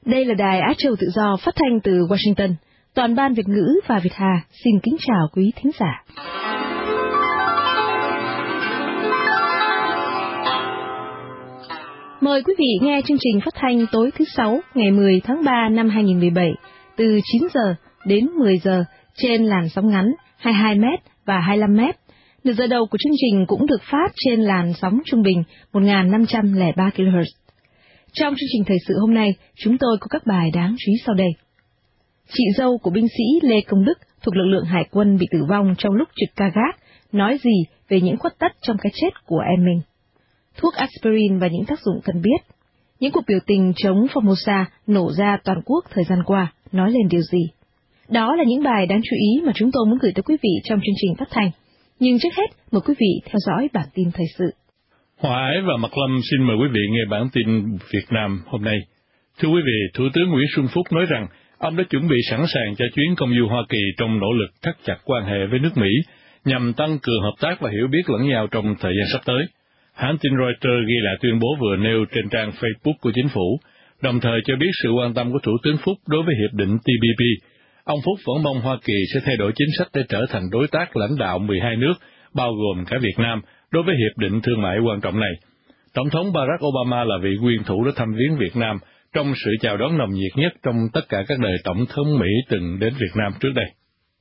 Đây là đài Á Châu Tự Do phát thanh từ Washington. Toàn ban Việt ngữ và Việt Hà xin kính chào quý thính giả. Mời quý vị nghe chương trình phát thanh tối thứ Sáu ngày 10 tháng 3 năm 2017 từ 9 giờ đến 10 giờ trên làn sóng ngắn 22 m và 25 m. Nửa giờ đầu của chương trình cũng được phát trên làn sóng trung bình 1503 kHz. Trong chương trình thời sự hôm nay, chúng tôi có các bài đáng chú ý sau đây. Chị dâu của binh sĩ Lê Công Đức thuộc lực lượng hải quân bị tử vong trong lúc trực ca gác, nói gì về những khuất tất trong cái chết của em mình. Thuốc aspirin và những tác dụng cần biết. Những cuộc biểu tình chống Formosa nổ ra toàn quốc thời gian qua, nói lên điều gì? Đó là những bài đáng chú ý mà chúng tôi muốn gửi tới quý vị trong chương trình phát thanh. Nhưng trước hết, mời quý vị theo dõi bản tin thời sự. Hòa Ái và Mạc Lâm xin mời quý vị nghe bản tin Việt Nam hôm nay. Thưa quý vị, Thủ tướng Nguyễn Xuân Phúc nói rằng ông đã chuẩn bị sẵn sàng cho chuyến công du Hoa Kỳ trong nỗ lực thắt chặt quan hệ với nước Mỹ, nhằm tăng cường hợp tác và hiểu biết lẫn nhau trong thời gian sắp tới. Hãng tin Reuters ghi lại tuyên bố vừa nêu trên trang Facebook của chính phủ, đồng thời cho biết sự quan tâm của Thủ tướng Phúc đối với hiệp định TPP. Ông Phúc vẫn mong Hoa Kỳ sẽ thay đổi chính sách để trở thành đối tác lãnh đạo 12 nước, bao gồm cả Việt Nam, đối với hiệp định thương mại quan trọng này. Tổng thống Barack Obama là vị nguyên thủ đã thăm viếng Việt Nam trong sự chào đón nồng nhiệt nhất trong tất cả các đời tổng thống Mỹ từng đến Việt Nam trước đây.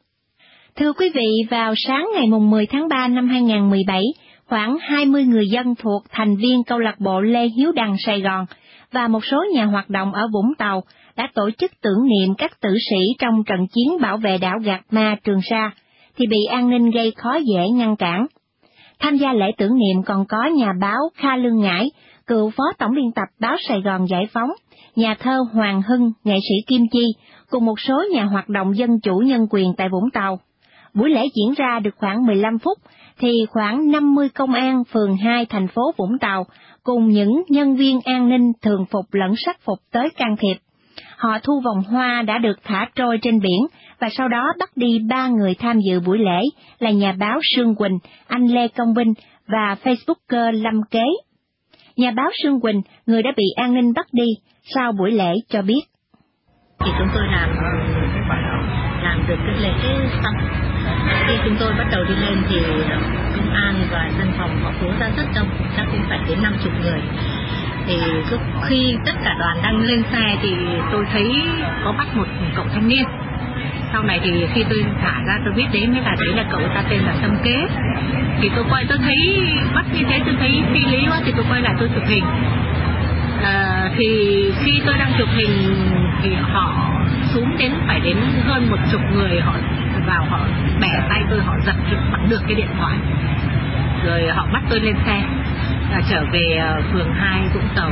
Thưa quý vị, vào sáng ngày 10 tháng 3 năm 2017, khoảng 20 người dân thuộc thành viên câu lạc bộ Lê Hiếu Đằng Sài Gòn và một số nhà hoạt động ở Vũng Tàu đã tổ chức tưởng niệm các tử sĩ trong trận chiến bảo vệ đảo Gạc Ma Trường Sa, thì bị an ninh gây khó dễ ngăn cản. Tham gia lễ tưởng niệm còn có nhà báo Kha Lương Ngãi, cựu phó tổng biên tập báo Sài Gòn Giải Phóng, nhà thơ Hoàng Hưng, nghệ sĩ Kim Chi, cùng một số nhà hoạt động dân chủ nhân quyền tại Vũng Tàu. Buổi lễ diễn ra được khoảng 15 phút, thì khoảng 50 công an phường 2 thành phố Vũng Tàu cùng những nhân viên an ninh thường phục lẫn sắc phục tới can thiệp. Họ thu vòng hoa đã được thả trôi trên biển và sau đó bắt đi 3 người tham dự buổi lễ là nhà báo Sương Quỳnh, anh Lê Công Vinh và Facebooker Lâm Kế. Nhà báo Sương Quỳnh, người đã bị an ninh bắt đi, sau buổi lễ cho biết. Thì chúng tôi làm được cái lễ xong. Khi chúng tôi bắt đầu đi lên thì công an và dân phòng họ cố ra rất đông, chắc cũng phải đến 50 người. Thì khi tất cả đoàn đang lên xe thì tôi thấy có bắt một cậu thanh niên. Sau này thì khi tôi thả ra tôi biết đấy là cậu ta tên là Tâm Kế. Thì tôi quay, tôi thấy bắt như thế tôi thấy phi lý quá thì tôi quay lại tôi chụp hình. Thì khi tôi đang chụp hình thì họ xuống phải đến hơn 10 người, họ vào họ bẻ tay tôi, họ giật bằng được cái điện thoại. Rồi họ bắt tôi lên xe trở về phường 2 Vũng Tàu.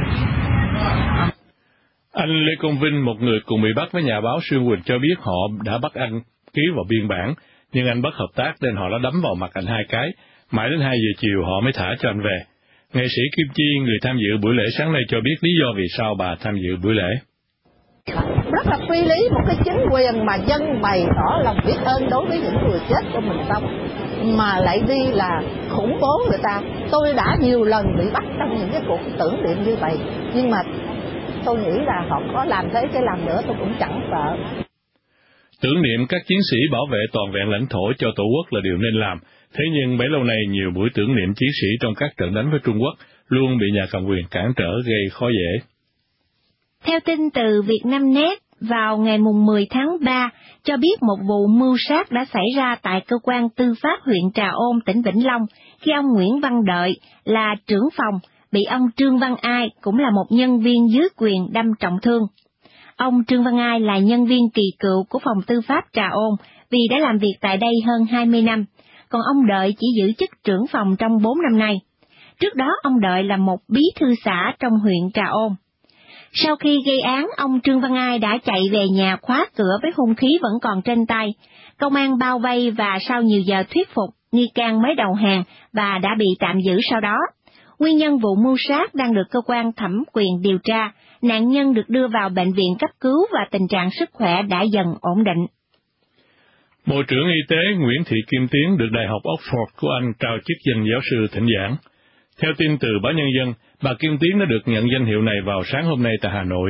Anh Lê Công Vinh, một người cùng bị bắt với nhà báo Sương Quỳnh, cho biết họ đã bắt anh ký vào biên bản, nhưng anh bất hợp tác nên họ đã đấm vào mặt anh 2 cái. Mãi đến 2 giờ chiều họ mới thả cho anh về. Nghệ sĩ Kim Chi, người tham dự buổi lễ sáng nay, cho biết lý do vì sao bà tham dự buổi lễ. Rất là phi lý, một cái chính quyền mà dân bày tỏ lòng biết ơn đối với những người chết của mình xong, mà lại đi là khủng bố người ta. Tôi đã nhiều lần bị bắt trong những cái cuộc tưởng niệm như vậy, nhưng mà tôi nghĩ là họ có làm thế cái làm nữa tôi cũng chẳng sợ. Tưởng niệm các chiến sĩ bảo vệ toàn vẹn lãnh thổ cho Tổ quốc là điều nên làm. Thế nhưng bấy lâu nay nhiều buổi tưởng niệm chiến sĩ trong các trận đánh với Trung Quốc luôn bị nhà cầm quyền cản trở gây khó dễ. Theo tin từ Vietnamnet, vào ngày 10 tháng 3, cho biết một vụ mưu sát đã xảy ra tại cơ quan tư pháp huyện Trà Ôn, tỉnh Vĩnh Long, khi ông Nguyễn Văn Đợi là trưởng phòng, bị ông Trương Văn Ai, cũng là một nhân viên dưới quyền, đâm trọng thương. Ông Trương Văn Ai là nhân viên kỳ cựu của phòng tư pháp Trà Ôn vì đã làm việc tại đây hơn 20 năm, còn ông Đợi chỉ giữ chức trưởng phòng trong 4 năm nay. Trước đó ông Đợi là một bí thư xã trong huyện Trà Ôn. Sau khi gây án, ông Trương Văn Ai đã chạy về nhà khóa cửa với hung khí vẫn còn trên tay. Công an bao vây và sau nhiều giờ thuyết phục, nghi can mới đầu hàng và đã bị tạm giữ sau đó. Nguyên nhân vụ mưu sát đang được cơ quan thẩm quyền điều tra, nạn nhân được đưa vào bệnh viện cấp cứu và tình trạng sức khỏe đã dần ổn định. Bộ trưởng Y tế Nguyễn Thị Kim Tiến được Đại học Oxford của Anh trao chức danh giáo sư thỉnh giảng. Theo tin từ báo Nhân dân, bà Kim Tiến đã được nhận danh hiệu này vào sáng hôm nay tại Hà Nội,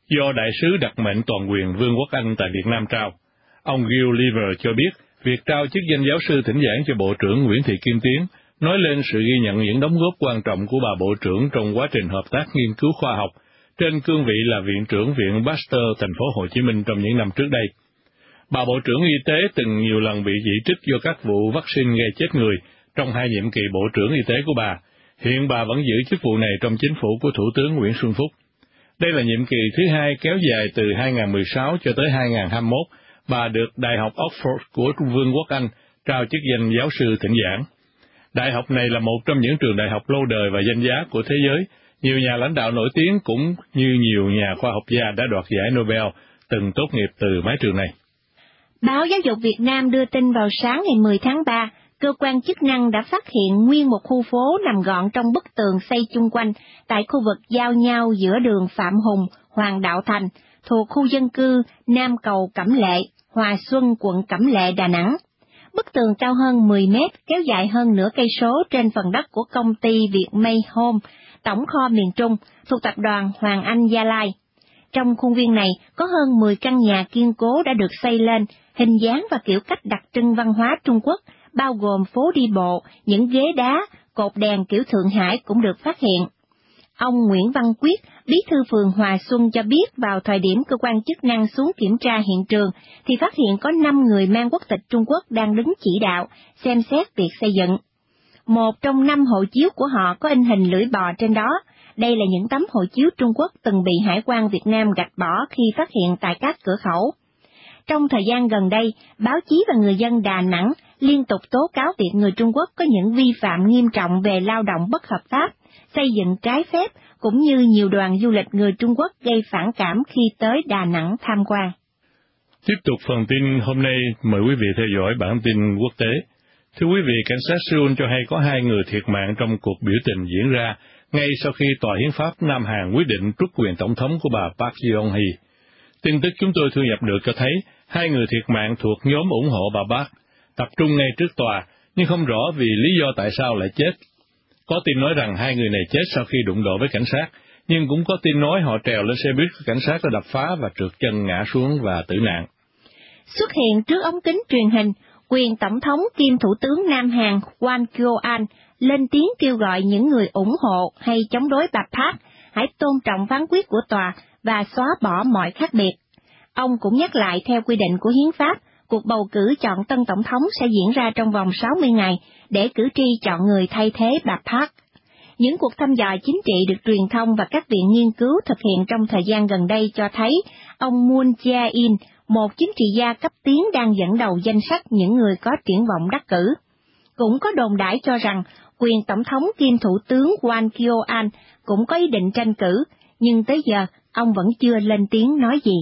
do Đại sứ đặc mệnh toàn quyền Vương quốc Anh tại Việt Nam trao. Ông Gil Lever cho biết, việc trao chức danh giáo sư thỉnh giảng cho Bộ trưởng Nguyễn Thị Kim Tiến nói lên sự ghi nhận những đóng góp quan trọng của bà Bộ trưởng trong quá trình hợp tác nghiên cứu khoa học, trên cương vị là Viện trưởng Viện Pasteur thành phố Hồ Chí Minh trong những năm trước đây. Bà Bộ trưởng Y tế từng nhiều lần bị chỉ trích do các vụ vaccine gây chết người trong 2 nhiệm kỳ Bộ trưởng Y tế của bà. Hiện bà vẫn giữ chức vụ này trong chính phủ của Thủ tướng Nguyễn Xuân Phúc. Đây là nhiệm kỳ thứ 2 kéo dài từ 2016 cho tới 2021. Bà được Đại học Oxford của Vương quốc Anh trao chức danh giáo sư thỉnh giảng. Đại học này là một trong những trường đại học lâu đời và danh giá của thế giới. Nhiều nhà lãnh đạo nổi tiếng cũng như nhiều nhà khoa học gia đã đoạt giải Nobel từng tốt nghiệp từ mái trường này. Báo Giáo dục Việt Nam đưa tin vào sáng ngày 10 tháng 3, cơ quan chức năng đã phát hiện nguyên một khu phố nằm gọn trong bức tường xây chung quanh tại khu vực giao nhau giữa đường Phạm Hùng, Hoàng Đạo Thành, thuộc khu dân cư Nam Cầu Cẩm Lệ, Hòa Xuân, quận Cẩm Lệ, Đà Nẵng. Bức tường cao hơn 10 mét, kéo dài hơn nửa cây số trên phần đất của công ty Việt May Home, tổng kho miền Trung, thuộc tập đoàn Hoàng Anh Gia Lai. Trong khuôn viên này có hơn 10 căn nhà kiên cố đã được xây lên, hình dáng và kiểu cách đặc trưng văn hóa Trung Quốc, bao gồm phố đi bộ, những ghế đá, cột đèn kiểu Thượng Hải cũng được phát hiện. Ông Nguyễn Văn Quyết, bí thư phường Hòa Xuân cho biết vào thời điểm cơ quan chức năng xuống kiểm tra hiện trường thì phát hiện có 5 người mang quốc tịch Trung Quốc đang đứng chỉ đạo, xem xét việc xây dựng. Một trong 5 hộ chiếu của họ có in hình lưỡi bò trên đó. Đây là những tấm hộ chiếu Trung Quốc từng bị Hải quan Việt Nam gạch bỏ khi phát hiện tại các cửa khẩu. Trong thời gian gần đây, báo chí và người dân Đà Nẵng liên tục tố cáo việc người Trung Quốc có những vi phạm nghiêm trọng về lao động bất hợp pháp, xây dựng trái phép, cũng như nhiều đoàn du lịch người Trung Quốc gây phản cảm khi tới Đà Nẵng tham quan. Tiếp tục phần tin hôm nay, mời quý vị theo dõi bản tin quốc tế. Thưa quý vị, cảnh sát Seoul cho hay có 2 người thiệt mạng trong cuộc biểu tình diễn ra ngay sau khi Tòa Hiến pháp Nam Hàn quyết định truất quyền tổng thống của bà Park Geun-hye. Tin tức chúng tôi thu nhập được cho thấy 2 người thiệt mạng thuộc nhóm ủng hộ bà Park tập trung ngay trước tòa, nhưng không rõ vì lý do tại sao lại chết. Có tin nói rằng 2 người này chết sau khi đụng độ với cảnh sát, nhưng cũng có tin nói họ trèo lên xe buýt của cảnh sát đã đập phá và trượt chân ngã xuống và tử nạn. Xuất hiện trước ống kính truyền hình, quyền tổng thống kiêm thủ tướng Nam Hàn Hwang Kyo-an lên tiếng kêu gọi những người ủng hộ hay chống đối bà Park hãy tôn trọng phán quyết của tòa và xóa bỏ mọi khác biệt. Ông cũng nhắc lại theo quy định của hiến pháp, cuộc bầu cử chọn tân tổng thống sẽ diễn ra trong vòng 60 ngày để cử tri chọn người thay thế bà Park. Những cuộc thăm dò chính trị được truyền thông và các viện nghiên cứu thực hiện trong thời gian gần đây cho thấy ông Moon Jae-in, một chính trị gia cấp tiến đang dẫn đầu danh sách những người có triển vọng đắc cử. Cũng có đồn đãi cho rằng quyền tổng thống kiêm thủ tướng Hwang Kyo-an cũng có ý định tranh cử, nhưng tới giờ ông vẫn chưa lên tiếng nói gì.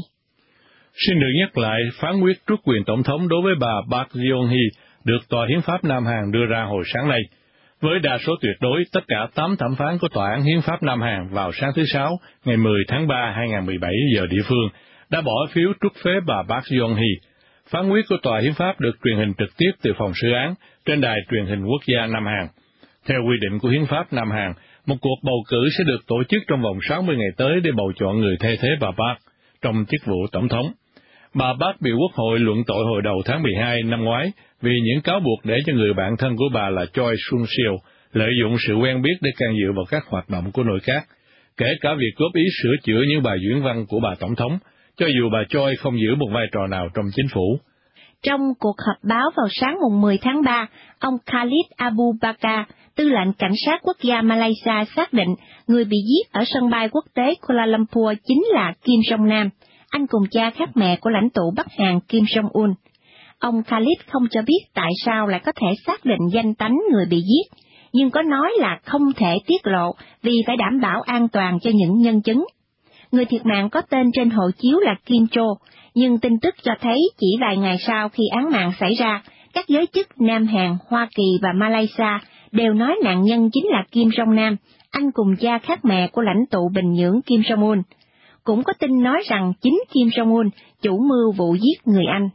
Xin được nhắc lại, phán quyết truất quyền tổng thống đối với bà Park Geun-hye được Tòa Hiến pháp Nam Hàn đưa ra hồi sáng nay. Với đa số tuyệt đối, tất cả 8 thẩm phán của Tòa án Hiến pháp Nam Hàn vào sáng thứ Sáu, ngày 10 tháng 3, 2017 giờ địa phương, đã bỏ phiếu truất phế bà Park Geun-hye. Phán quyết của Tòa Hiến pháp được truyền hình trực tiếp từ phòng xử án trên đài truyền hình quốc gia Nam Hàn. Theo quy định của Hiến pháp Nam Hàn, một cuộc bầu cử sẽ được tổ chức trong vòng 60 ngày tới để bầu chọn người thay thế bà Park trong chức vụ tổng thống. Bà Park bị Quốc hội luận tội hồi đầu tháng 12 năm ngoái vì những cáo buộc để cho người bạn thân của bà là Choi Soon-sil lợi dụng sự quen biết để can dự vào các hoạt động của nội các, kể cả việc góp ý sửa chữa những bài diễn văn của bà tổng thống, cho dù bà Choi không giữ một vai trò nào trong chính phủ. Trong cuộc họp báo vào sáng mùng 10 tháng 3, ông Khalid Abu Bakar, tư lệnh cảnh sát quốc gia Malaysia xác định người bị giết ở sân bay quốc tế Kuala Lumpur chính là Kim Jong-nam, anh cùng cha khác mẹ của lãnh tụ Bắc Hàn Kim Jong-un. Ông Khalid không cho biết tại sao lại có thể xác định danh tánh người bị giết, nhưng có nói là không thể tiết lộ vì phải đảm bảo an toàn cho những nhân chứng. Người thiệt mạng có tên trên hộ chiếu là Kim Cho, nhưng tin tức cho thấy chỉ vài ngày sau khi án mạng xảy ra, các giới chức Nam Hàn, Hoa Kỳ và Malaysia đều nói nạn nhân chính là Kim Jong-nam, anh cùng cha khác mẹ của lãnh tụ Bình Nhưỡng Kim Jong-un. Cũng có tin nói rằng chính Kim Jong-un chủ mưu vụ giết người Anh.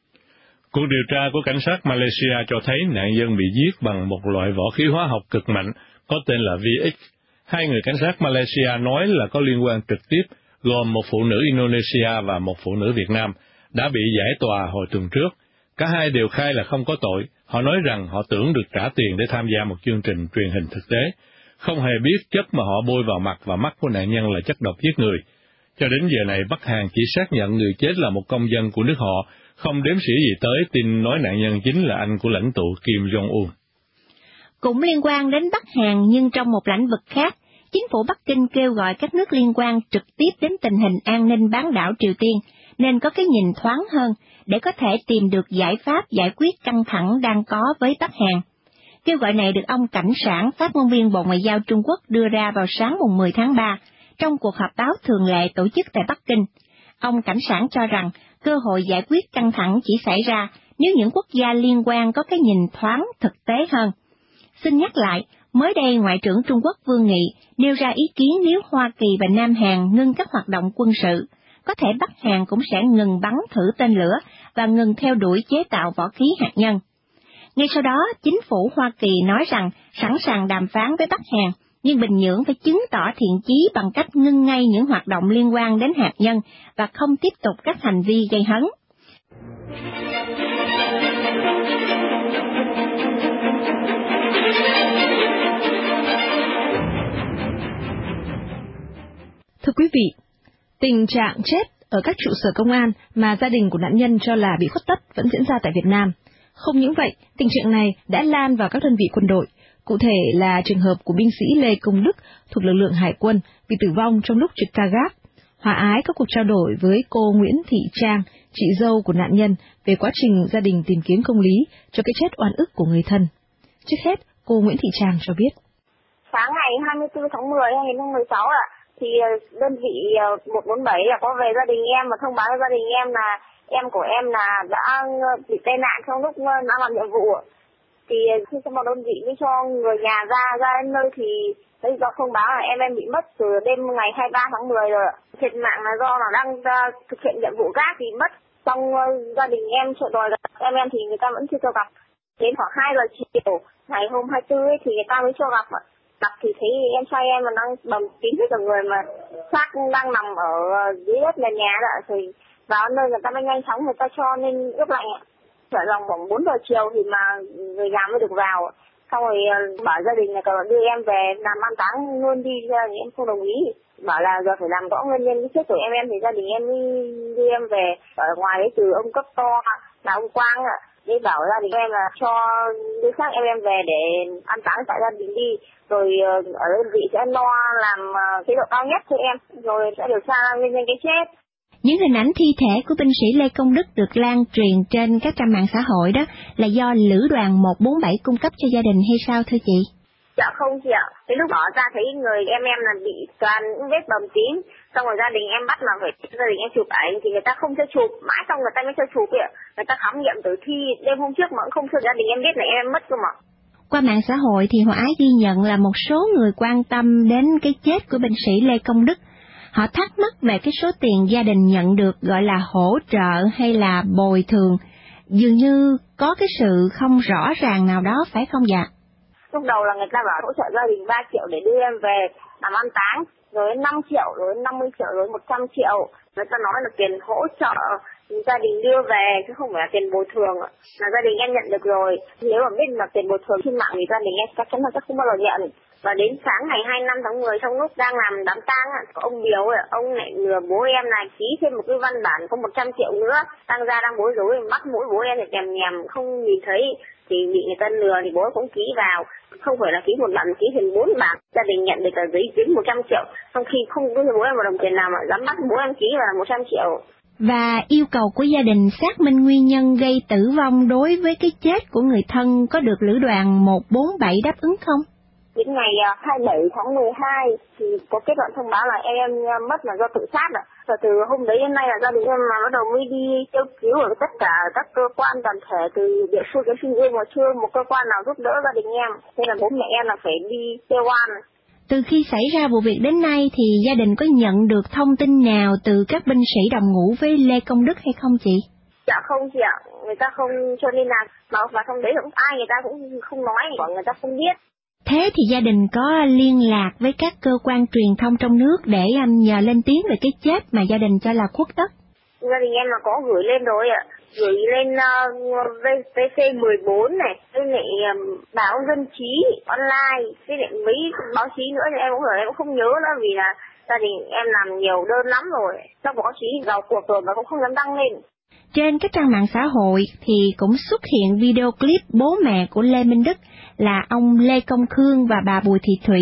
Cuộc điều tra của cảnh sát Malaysia cho thấy nạn nhân bị giết bằng một loại võ khí hóa học cực mạnh có tên là VX. 2 người cảnh sát Malaysia nói là có liên quan trực tiếp, gồm một phụ nữ Indonesia và một phụ nữ Việt Nam, đã bị giải tòa hồi tuần trước. Cả hai đều khai là không có tội. Họ nói rằng họ tưởng được trả tiền để tham gia một chương trình truyền hình thực tế, không hề biết chất mà họ bôi vào mặt và mắt của nạn nhân là chất độc giết người. Cho đến giờ này, Bắc Hàn chỉ xác nhận người chết là một công dân của nước họ, không đếm xỉa gì tới tin nói nạn nhân chính là anh của lãnh tụ Kim Jong-un. Cũng liên quan đến Bắc Hàn nhưng trong một lĩnh vực khác, chính phủ Bắc Kinh kêu gọi các nước liên quan trực tiếp đến tình hình an ninh bán đảo Triều Tiên, nên có cái nhìn thoáng hơn để có thể tìm được giải pháp giải quyết căng thẳng đang có với Bắc Hàn. Kêu gọi này được ông Cảnh Sảng, phát ngôn viên Bộ Ngoại giao Trung Quốc đưa ra vào sáng mùng 10 tháng 3, trong cuộc họp báo thường lệ tổ chức tại Bắc Kinh. Ông Cảnh Sảng cho rằng cơ hội giải quyết căng thẳng chỉ xảy ra nếu những quốc gia liên quan có cái nhìn thoáng thực tế hơn. Xin nhắc lại, mới đây Ngoại trưởng Trung Quốc Vương Nghị nêu ra ý kiến nếu Hoa Kỳ và Nam Hàn ngưng các hoạt động quân sự, có thể Bắc Hàn cũng sẽ ngừng bắn thử tên lửa và ngừng theo đuổi chế tạo võ khí hạt nhân. Ngay sau đó, chính phủ Hoa Kỳ nói rằng sẵn sàng đàm phán với Bắc Hàn, nhưng Bình Nhưỡng phải chứng tỏ thiện chí bằng cách ngưng ngay những hoạt động liên quan đến hạt nhân và không tiếp tục các hành vi gây hấn. Thưa quý vị, tình trạng chết ở các trụ sở công an mà gia đình của nạn nhân cho là bị khuất tất vẫn diễn ra tại Việt Nam. Không những vậy, tình trạng này đã lan vào các đơn vị quân đội. Cụ thể là trường hợp của binh sĩ Lê Công Đức thuộc lực lượng Hải quân bị tử vong trong lúc trực ca gác. Hòa Ái có cuộc trao đổi với cô Nguyễn Thị Trang, chị dâu của nạn nhân, về quá trình gia đình tìm kiếm công lý cho cái chết oan ức của người thân. Trước hết, cô Nguyễn Thị Trang cho biết. Sáng ngày 24 tháng 10 năm 2016 thì đơn vị 147 có về gia đình em và thông báo cho gia đình em là em của em là đã bị tai nạn trong lúc đang làm nhiệm vụ. Thì khi xong đơn vị mới cho người nhà ra đến nơi thì thấy do thông báo là em bị mất từ đêm ngày 23 tháng 10 rồi. Thiệt mạng là do là đang thực hiện nhiệm vụ gác thì mất. Xong gia đình em trợ đòi em thì người ta vẫn chưa cho gặp. Đến khoảng 2 giờ chiều ngày hôm 24 thì người ta mới cho gặp. Gặp thì thấy em trai em mà đang bầm tím hết cả người mà xác đang nằm ở dưới đất nền nhà đó, thì vào nơi người ta mới nhanh chóng người ta cho nên ướp lạnh ạ. Trở lòng khoảng 4 giờ chiều thì mà người nhà mới được vào. Xong rồi bảo gia đình là đưa em về làm an táng luôn đi, thì em không đồng ý. Bảo là giờ phải làm rõ nguyên nhân cái chết của em thì gia đình em mới đưa em về. Ở ngoài đấy từ ông cấp to là ông Quang ạ. Để bảo gia đình em là cho đưa xác em về để an táng tại gia đình đi. Rồi ở đơn vị sẽ lo làm chế độ cao nhất cho em. Rồi sẽ điều tra nguyên nhân cái chết. Những hình ảnh thi thể của binh sĩ Lê Công Đức được lan truyền trên các trang mạng xã hội đó là do Lữ đoàn 147 cung cấp cho gia đình hay sao thưa chị? Dạ không chị ạ. Cái lúc đó ra thấy người em là bị toàn những vết bầm tím. Xong rồi gia đình em bắt là phải gia đình em chụp ảnh thì người ta không cho chụp. Mãi xong người ta mới cho chụp ạ. Người ta khám nghiệm tử thi đêm hôm trước mà cũng không cho gia đình em biết là em mất cơ mà. Qua mạng xã hội thì Hòa Ái ghi nhận là một số người quan tâm đến cái chết của binh sĩ Lê Công Đức. Họ thắc mắc về cái số tiền gia đình nhận được gọi là hỗ trợ hay là bồi thường. Dường như có cái sự không rõ ràng nào đó phải không dạ? Lúc đầu là người ta bảo hỗ trợ gia đình 3 triệu để đưa em về làm an táng, rồi 5 triệu, rồi 50 triệu, rồi 100 triệu. Người ta nói là tiền hỗ trợ gia đình đưa về chứ không phải là tiền bồi thường. Là gia đình em nhận được rồi. Nếu mà biết là tiền bồi thường trên mạng thì gia đình em chắc chắn là không bao giờ nhận. Và đến sáng ngày 25 tháng 10 trong lúc đang làm đám tang, ông Biếu, ông lại lừa bố em là ký thêm một cái văn bản có 100 triệu nữa. Đang bối rối, bắt mũi bố em thì kèm nhèm không nhìn thấy. Thì bị người ta lừa thì bố cũng ký vào. Không phải là ký một bản, ký thành 4 bản. Gia đình nhận được giấy dính 100 triệu. Trong khi không có bố em một đồng tiền nào mà dám bắt bố em ký vào 100 triệu. Và yêu cầu của gia đình xác minh nguyên nhân gây tử vong đối với cái chết của người thân có được Lữ đoàn 147 đáp ứng không? Đến ngày 27 tháng 12 thì có kết luận thông báo là em mất là do tự sát ạ. Và từ hôm đấy đến nay là gia đình em mà bắt đầu mới đi kêu cứu ở tất cả các cơ quan đoàn thể từ địa phương đến trung ương mà chưa một cơ quan nào giúp đỡ gia đình em. Nên là bố mẹ em là phải đi kêu oan. Từ khi xảy ra vụ việc đến nay thì gia đình có nhận được thông tin nào từ các binh sĩ đồng ngũ với Lê Công Đức hay không chị? Dạ không chị ạ. Người ta không cho nên là mà trong đấy cũng ai người ta cũng không nói, người ta không biết. Thế thì gia đình có liên lạc với các cơ quan truyền thông trong nước để nhờ lên tiếng về cái chết mà gia đình cho là khuất tất? Gia đình em là có gửi lên rồi ạ. Gửi lên VC14 này, với lại báo Dân Trí online, với lại mấy báo chí nữa thì em cũng không nhớ nữa vì là gia đình em làm nhiều đơn lắm rồi. Trong báo chí vào cuộc rồi mà cũng không dám đăng lên. Trên các trang mạng xã hội thì cũng xuất hiện video clip bố mẹ của Lê Minh Đức là ông Lê Công Khương và bà Bùi Thị Thủy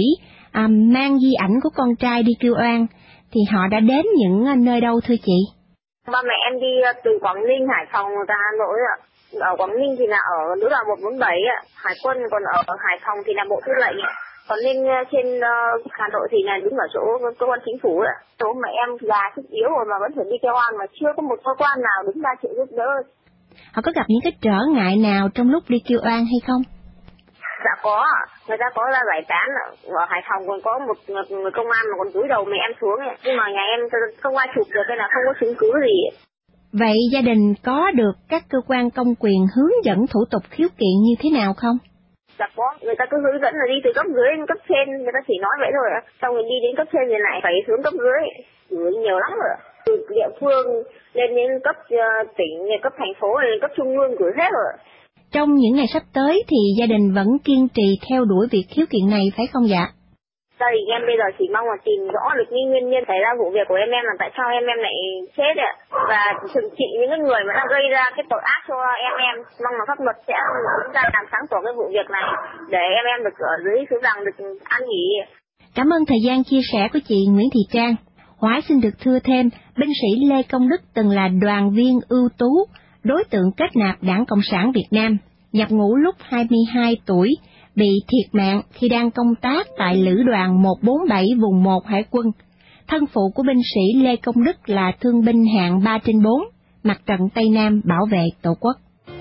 mang di ảnh của con trai đi kêu oan. Thì họ đã đến những nơi đâu thưa chị? Ba mẹ em đi từ Quảng Ninh, Hải Phòng ra Hà Nội ạ. Ở Quảng Ninh thì là ở lữ đoàn 147 ạ, Hải quân, còn ở Hải Phòng thì là Bộ Tư lệnh ạ. Còn lên trên Hà Nội thì là đứng ở chỗ cơ quan chính phủ ạ. Chỗ mà em già sức yếu rồi mà vẫn phải đi kêu oan mà chưa có một cơ quan nào đứng ra chịu giúp đỡ. Họ có gặp những cái trở ngại nào trong lúc đi kêu oan hay không? Dạ có, người ta có ra giải tán ở Hải Phòng còn có một người công an mà còn cúi đầu mẹ em xuống ấy. Nhưng mà nhà em không ai chụp được nên là không có chứng cứ gì. Vậy gia đình có được các cơ quan công quyền hướng dẫn thủ tục khiếu kiện như thế nào không? Dạ có, người ta cứ hướng dẫn là đi từ cấp dưới đến cấp trên, người ta chỉ nói vậy thôi ạ. Xong rồi đi đến cấp trên thì lại phải xuống cấp dưới, gửi nhiều lắm rồi. Từ địa phương lên đến cấp tỉnh, cấp thành phố, lên cấp trung ương gửi hết rồi. Trong những ngày sắp tới thì gia đình vẫn kiên trì theo đuổi việc khiếu kiện này phải không dạ? Gia đình em bây giờ chỉ mong là tìm rõ được những nguyên nhân xảy ra vụ việc của em là tại sao em lại chết ạ, và trừng trị những cái người mà đã gây ra cái tội ác cho em. Mong là pháp luật sẽ đứng ra làm sáng tỏ cái vụ việc này để em được ở dưới xứ Rằng được an nghỉ. Cảm ơn thời gian chia sẻ của chị Nguyễn Thị Trang. Hoài xin được thưa thêm, binh sĩ Lê Công Đức từng là đoàn viên ưu tú, đối tượng kết nạp Đảng Cộng sản Việt Nam, nhập ngũ lúc 22 tuổi, bị thiệt mạng khi đang công tác tại Lữ đoàn 147 vùng 1 Hải quân. Thân phụ của binh sĩ Lê Công Đức là thương binh hạng 3/4, mặt trận Tây Nam bảo vệ Tổ quốc.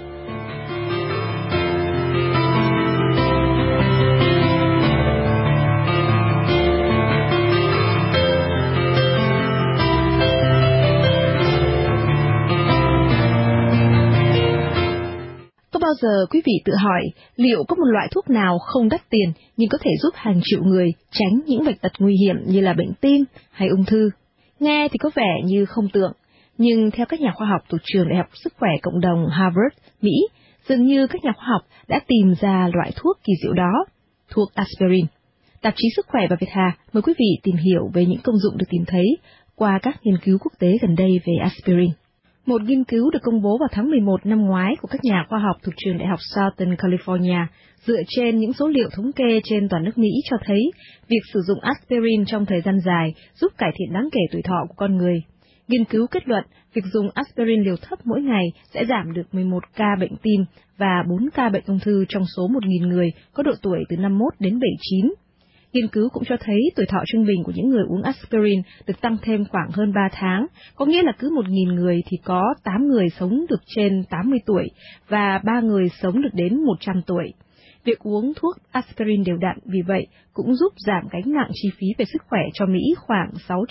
Bao giờ quý vị tự hỏi liệu có một loại thuốc nào không đắt tiền nhưng có thể giúp hàng triệu người tránh những bệnh tật nguy hiểm như là bệnh tim hay ung thư? Nghe thì có vẻ như không tưởng, nhưng theo các nhà khoa học thuộc trường Đại học Sức khỏe Cộng đồng Harvard, Mỹ, dường như các nhà khoa học đã tìm ra loại thuốc kỳ diệu đó, thuốc aspirin. Tạp chí Sức khỏe và Việt Hà mời quý vị tìm hiểu về những công dụng được tìm thấy qua các nghiên cứu quốc tế gần đây về aspirin. Một nghiên cứu được công bố vào tháng 11 năm ngoái của các nhà khoa học thuộc trường Đại học Southern California dựa trên những số liệu thống kê trên toàn nước Mỹ cho thấy việc sử dụng aspirin trong thời gian dài giúp cải thiện đáng kể tuổi thọ của con người. Nghiên cứu kết luận việc dùng aspirin liều thấp mỗi ngày sẽ giảm được 11 ca bệnh tim và 4 ca bệnh ung thư trong số 1.000 người có độ tuổi từ 51 đến 79. Nghiên cứu cũng cho thấy tuổi thọ trung bình của những người uống aspirin được tăng thêm khoảng hơn 3 tháng, có nghĩa là cứ 1.000 người thì có 8 người sống được trên 80 tuổi và 3 người sống được đến 100 tuổi. Việc uống thuốc aspirin đều đặn vì vậy cũng giúp giảm gánh nặng chi phí về sức khỏe cho Mỹ khoảng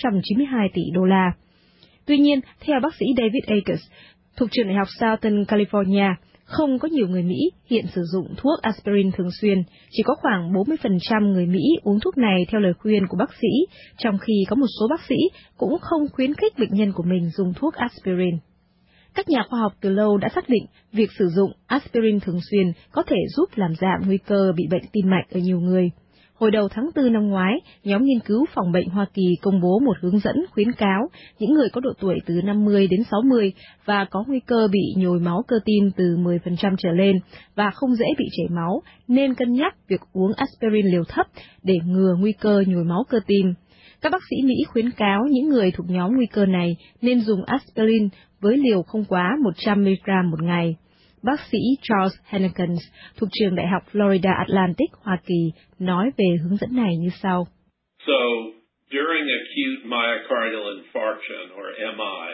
692 tỷ đô la. Tuy nhiên, theo bác sĩ David Akers, thuộc trường Đại học Southern California, không có nhiều người Mỹ hiện sử dụng thuốc aspirin thường xuyên, chỉ có khoảng 40% người Mỹ uống thuốc này theo lời khuyên của bác sĩ, trong khi có một số bác sĩ cũng không khuyến khích bệnh nhân của mình dùng thuốc aspirin. Các nhà khoa học từ lâu đã xác định việc sử dụng aspirin thường xuyên có thể giúp làm giảm nguy cơ bị bệnh tim mạch ở nhiều người. Hồi đầu tháng 4 năm ngoái, nhóm nghiên cứu phòng bệnh Hoa Kỳ công bố một hướng dẫn khuyến cáo những người có độ tuổi từ 50 đến 60 và có nguy cơ bị nhồi máu cơ tim từ 10% trở lên và không dễ bị chảy máu nên cân nhắc việc uống aspirin liều thấp để ngừa nguy cơ nhồi máu cơ tim. Các bác sĩ Mỹ khuyến cáo những người thuộc nhóm nguy cơ này nên dùng aspirin với liều không quá 100mg một ngày. Bác sĩ Charles Hennekens thuộc trường Đại học Florida Atlantic, Hoa Kỳ, nói về hướng dẫn này như sau. So, during acute myocardial infarction, or MI,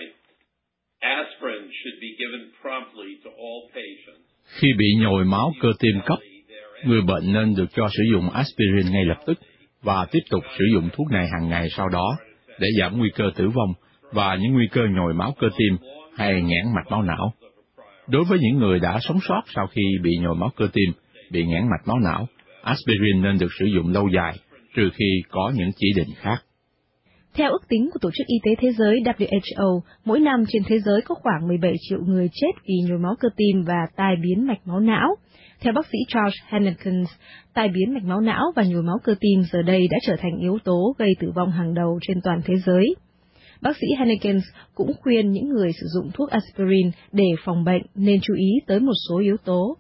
aspirin should be given promptly to all patients. Khi bị nhồi máu cơ tim cấp, người bệnh nên được cho sử dụng aspirin ngay lập tức và tiếp tục sử dụng thuốc này hàng ngày sau đó để giảm nguy cơ tử vong và những nguy cơ nhồi máu cơ tim hay nghẽn mạch máu não. Đối với những người đã sống sót sau khi bị nhồi máu cơ tim, bị nghẽn mạch máu não aspirin nên được sử dụng lâu dài, trừ khi có những chỉ định khác. Theo ước tính của Tổ chức Y tế Thế giới WHO, mỗi năm trên thế giới có khoảng 17 triệu người chết vì nhồi máu cơ tim và tai biến mạch máu não. Theo bác sĩ Charles Hennekens, tai biến mạch máu não và nhồi máu cơ tim giờ đây đã trở thành yếu tố gây tử vong hàng đầu trên toàn thế giới. Bác sĩ Hennekens cũng khuyên những người sử dụng thuốc aspirin để phòng bệnh nên chú ý tới một số yếu tố.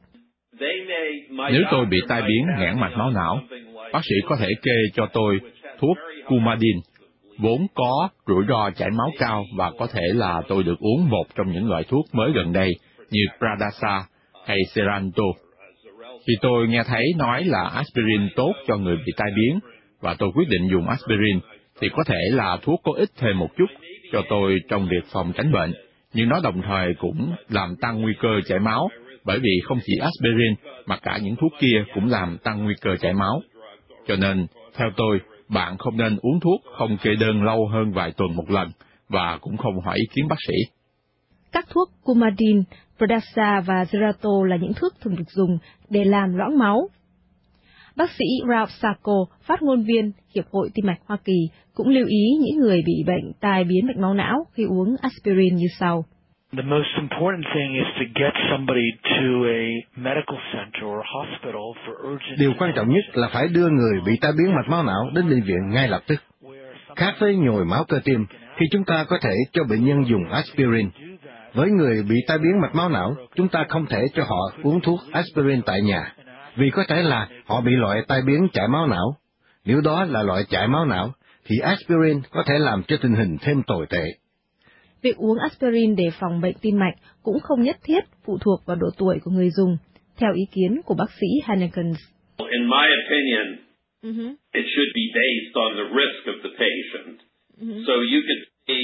Nếu tôi bị tai biến nghẽn mạch máu não, bác sĩ có thể kê cho tôi thuốc Coumadin, vốn có rủi ro chảy máu cao và có thể là tôi được uống một trong những loại thuốc mới gần đây như Pradasa hay Seranto. Khi tôi nghe thấy nói là aspirin tốt cho người bị tai biến và tôi quyết định dùng aspirin, thì có thể là thuốc có ích thêm một chút cho tôi trong việc phòng tránh bệnh, nhưng nó đồng thời cũng làm tăng nguy cơ chảy máu, bởi vì không chỉ aspirin mà cả những thuốc kia cũng làm tăng nguy cơ chảy máu. Cho nên, theo tôi, bạn không nên uống thuốc không kê đơn lâu hơn vài tuần một lần, và cũng không hỏi ý kiến bác sĩ. Các thuốc Coumadin, Pradasa và Xerato là những thuốc thường được dùng để làm loãng máu. Bác sĩ Ralph Sacco, phát ngôn viên Hiệp hội Tim mạch Hoa Kỳ, cũng lưu ý những người bị bệnh tai biến mạch máu não khi uống aspirin như sau. The most important thing is to get somebody to a medical center or hospital for urgent. Điều quan trọng nhất là phải đưa người bị tai biến mạch máu não đến bệnh viện ngay lập tức. Khác với nhồi máu cơ tim, khi chúng ta có thể cho bệnh nhân dùng aspirin. Với người bị tai biến mạch máu não, chúng ta không thể cho họ uống thuốc aspirin tại nhà, vì có thể là họ bị loại tai biến chảy máu não. Nếu đó là loại chảy máu não, thì aspirin có thể làm cho tình hình thêm tồi tệ. Việc uống aspirin để phòng bệnh tim mạch cũng không nhất thiết phụ thuộc vào độ tuổi của người dùng, theo ý kiến của bác sĩ Hennekens. In my opinion, it should be based on the risk of the patient. So you could be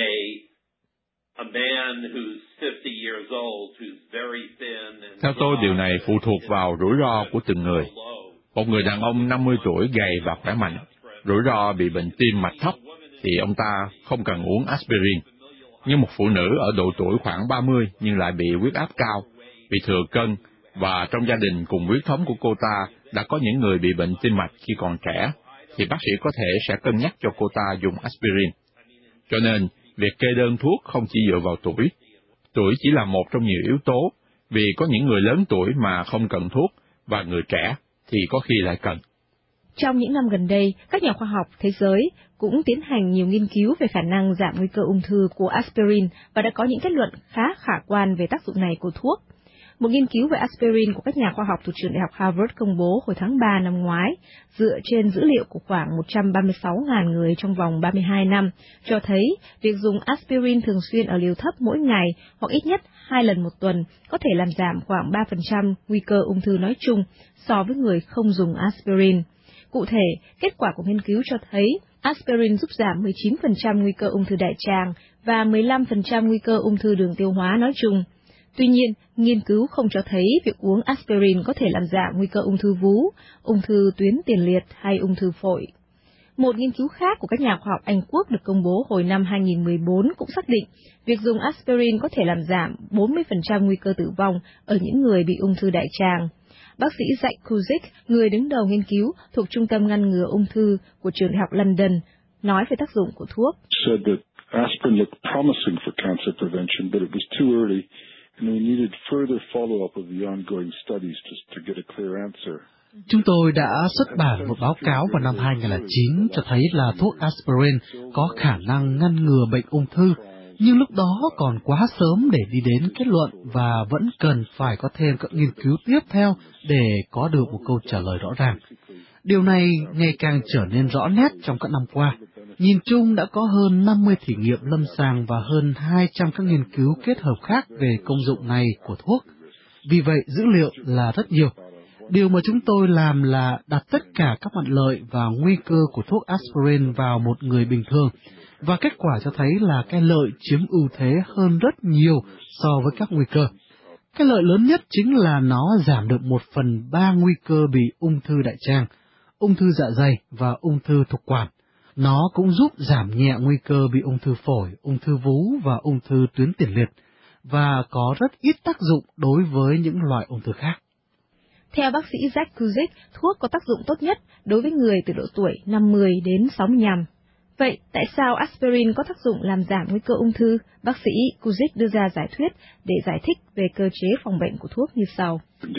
a man who's 50 years old, who's very thin. Theo tôi, điều này phụ thuộc vào rủi ro của từng người. Một người đàn ông 50 tuổi gầy và khỏe mạnh, rủi ro bị bệnh tim mạch thấp, thì ông ta không cần uống aspirin. Nhưng một phụ nữ ở độ tuổi khoảng 30 nhưng lại bị huyết áp cao, bị thừa cân, và trong gia đình cùng huyết thống của cô ta đã có những người bị bệnh tim mạch khi còn trẻ, thì bác sĩ có thể sẽ cân nhắc cho cô ta dùng aspirin. Cho nên, việc kê đơn thuốc không chỉ dựa vào tuổi. Tuổi chỉ là một trong nhiều yếu tố, vì có những người lớn tuổi mà không cần thuốc, và người trẻ thì có khi lại cần. Trong những năm gần đây, các nhà khoa học thế giới cũng tiến hành nhiều nghiên cứu về khả năng giảm nguy cơ ung thư của aspirin và đã có những kết luận khá khả quan về tác dụng này của thuốc. Một nghiên cứu về aspirin của các nhà khoa học thuộc trường Đại học Harvard công bố hồi tháng 3 năm ngoái, dựa trên dữ liệu của khoảng 136.000 người trong vòng 32 năm, cho thấy việc dùng aspirin thường xuyên ở liều thấp mỗi ngày hoặc ít nhất 2 lần một tuần có thể làm giảm khoảng 3% nguy cơ ung thư nói chung so với người không dùng aspirin. Cụ thể, kết quả của nghiên cứu cho thấy aspirin giúp giảm 19% nguy cơ ung thư đại tràng và 15% nguy cơ ung thư đường tiêu hóa nói chung. Tuy nhiên, nghiên cứu không cho thấy việc uống aspirin có thể làm giảm nguy cơ ung thư vú, ung thư tuyến tiền liệt hay ung thư phổi. Một nghiên cứu khác của các nhà khoa học Anh Quốc được công bố hồi năm 2014 cũng xác định việc dùng aspirin có thể làm giảm 40% nguy cơ tử vong ở những người bị ung thư đại tràng. Bác sĩ Jack Kuzik, người đứng đầu nghiên cứu thuộc Trung tâm ngăn ngừa ung thư của trường Đại học London, nói về tác dụng của thuốc. Aspirin looked promising for cancer prevention, but it was too early, and we needed further follow-up of the ongoing studies to get a clear answer. Chúng tôi đã xuất bản một báo cáo vào năm 2009 cho thấy là thuốc aspirin có khả năng ngăn ngừa bệnh ung thư, nhưng lúc đó còn quá sớm để đi đến kết luận và vẫn cần phải có thêm các nghiên cứu tiếp theo để có được một câu trả lời rõ ràng. Điều này ngày càng trở nên rõ nét trong các năm qua. Nhìn chung đã có hơn 50 thử nghiệm lâm sàng và hơn 200 các nghiên cứu kết hợp khác về công dụng này của thuốc. Vì vậy, dữ liệu là rất nhiều. Điều mà chúng tôi làm là đặt tất cả các mặt lợi và nguy cơ của thuốc aspirin vào một người bình thường, và kết quả cho thấy là cái lợi chiếm ưu thế hơn rất nhiều so với các nguy cơ. Cái lợi lớn nhất chính là nó giảm được 1/3 nguy cơ bị ung thư đại tràng, ung thư dạ dày và ung thư thực quản. Nó cũng giúp giảm nhẹ nguy cơ bị ung thư phổi, ung thư vú và ung thư tuyến tiền liệt, và có rất ít tác dụng đối với những loại ung thư khác. Theo bác sĩ Jack Cusick, thuốc có tác dụng tốt nhất đối với người từ độ tuổi 50 đến 65. Vậy, tại sao aspirin có tác dụng làm giảm nguy cơ ung thư? Bác sĩ Cusick đưa ra giải thuyết để giải thích về cơ chế phòng bệnh của thuốc như sau.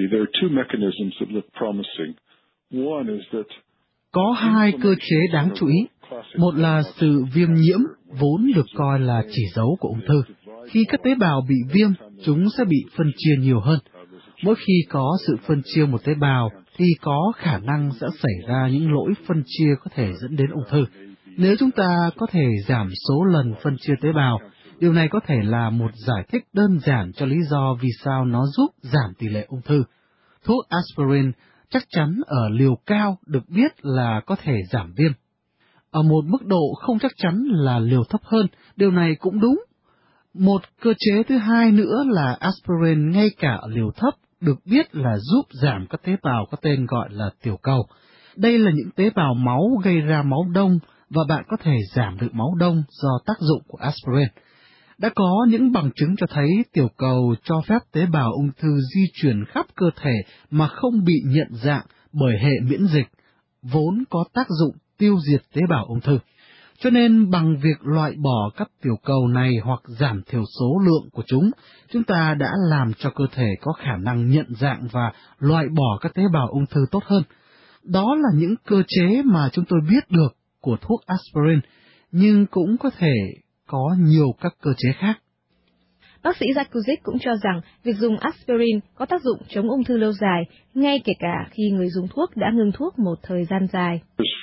Có hai cơ chế đáng chú ý. Một là sự viêm nhiễm, vốn được coi là chỉ dấu của ung thư. Khi các tế bào bị viêm, chúng sẽ bị phân chia nhiều hơn. Mỗi khi có sự phân chia một tế bào, thì có khả năng sẽ xảy ra những lỗi phân chia có thể dẫn đến ung thư. Nếu chúng ta có thể giảm số lần phân chia tế bào, điều này có thể là một giải thích đơn giản cho lý do vì sao nó giúp giảm tỷ lệ ung thư. Thuốc aspirin chắc chắn ở liều cao được biết là có thể giảm viêm. Ở một mức độ không chắc chắn là liều thấp hơn, điều này cũng đúng. Một cơ chế thứ hai nữa là aspirin ngay cả ở liều thấp được biết là giúp giảm các tế bào có tên gọi là tiểu cầu. Đây là những tế bào máu gây ra máu đông và bạn có thể giảm được máu đông do tác dụng của aspirin. Đã có những bằng chứng cho thấy tiểu cầu cho phép tế bào ung thư di chuyển khắp cơ thể mà không bị nhận dạng bởi hệ miễn dịch, vốn có tác dụng tiêu diệt tế bào ung thư. Cho nên bằng việc loại bỏ các tiểu cầu này hoặc giảm thiểu số lượng của chúng ta đã làm cho cơ thể có khả năng nhận dạng và loại bỏ các tế bào ung thư tốt hơn. Đó là những cơ chế mà chúng tôi biết được của thuốc aspirin, nhưng cũng có thể có nhiều các cơ chế khác. Bác sĩ Jack Cusick cũng cho rằng việc dùng aspirin có tác dụng chống ung thư lâu dài, ngay kể cả khi người dùng thuốc đã ngừng thuốc một thời gian dài.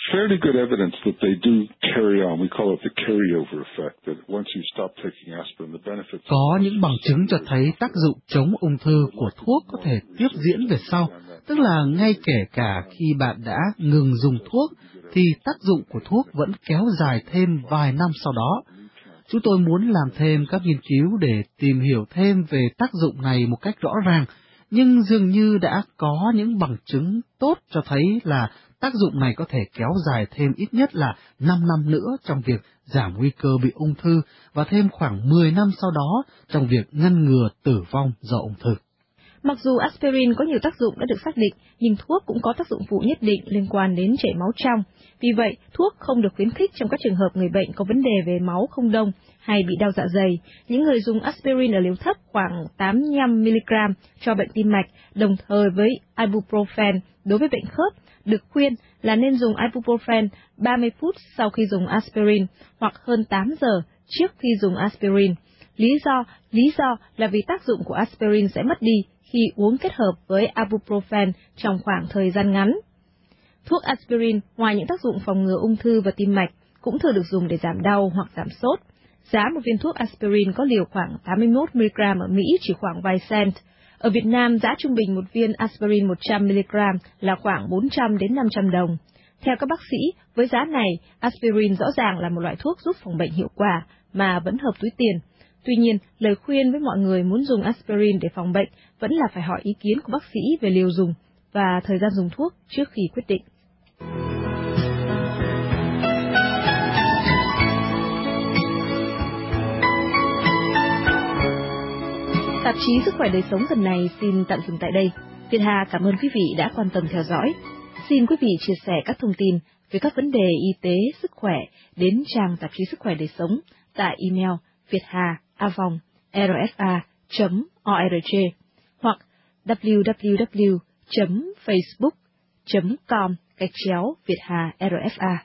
Có những bằng chứng cho thấy tác dụng chống ung thư của thuốc có thể tiếp diễn về sau, tức là ngay kể cả khi bạn đã ngừng dùng thuốc, thì tác dụng của thuốc vẫn kéo dài thêm vài năm sau đó. Chúng tôi muốn làm thêm các nghiên cứu để tìm hiểu thêm về tác dụng này một cách rõ ràng, nhưng dường như đã có những bằng chứng tốt cho thấy là tác dụng này có thể kéo dài thêm ít nhất là 5 năm nữa trong việc giảm nguy cơ bị ung thư và thêm khoảng 10 năm sau đó trong việc ngăn ngừa tử vong do ung thư. Mặc dù aspirin có nhiều tác dụng đã được xác định, nhưng thuốc cũng có tác dụng phụ nhất định liên quan đến chảy máu trong. Vì vậy, thuốc không được khuyến khích trong các trường hợp người bệnh có vấn đề về máu không đông hay bị đau dạ dày. Những người dùng aspirin ở liều thấp khoảng 85mg cho bệnh tim mạch, đồng thời với ibuprofen đối với bệnh khớp, được khuyên là nên dùng ibuprofen 30 phút sau khi dùng aspirin hoặc hơn 8 giờ trước khi dùng aspirin. Lý do là vì tác dụng của aspirin sẽ mất đi khi uống kết hợp với ibuprofen trong khoảng thời gian ngắn. Thuốc aspirin, ngoài những tác dụng phòng ngừa ung thư và tim mạch, cũng thường được dùng để giảm đau hoặc giảm sốt. Giá một viên thuốc aspirin có liều khoảng 81mg ở Mỹ chỉ khoảng vài cent. Ở Việt Nam, giá trung bình một viên aspirin 100mg là khoảng 400 đến 500 đồng. Theo các bác sĩ, với giá này, aspirin rõ ràng là một loại thuốc giúp phòng bệnh hiệu quả mà vẫn hợp túi tiền. Tuy nhiên, lời khuyên với mọi người muốn dùng aspirin để phòng bệnh vẫn là phải hỏi ý kiến của bác sĩ về liều dùng và thời gian dùng thuốc trước khi quyết định. Tạp chí Sức khỏe đời sống tuần này xin tạm dừng tại đây. Việt Hà cảm ơn quý vị đã quan tâm theo dõi. Xin quý vị chia sẻ các thông tin về các vấn đề y tế, sức khỏe đến trang tạp chí Sức khỏe đời sống tại email vietha@rfa.org hoặc www.facebook.com/vietha-rfa.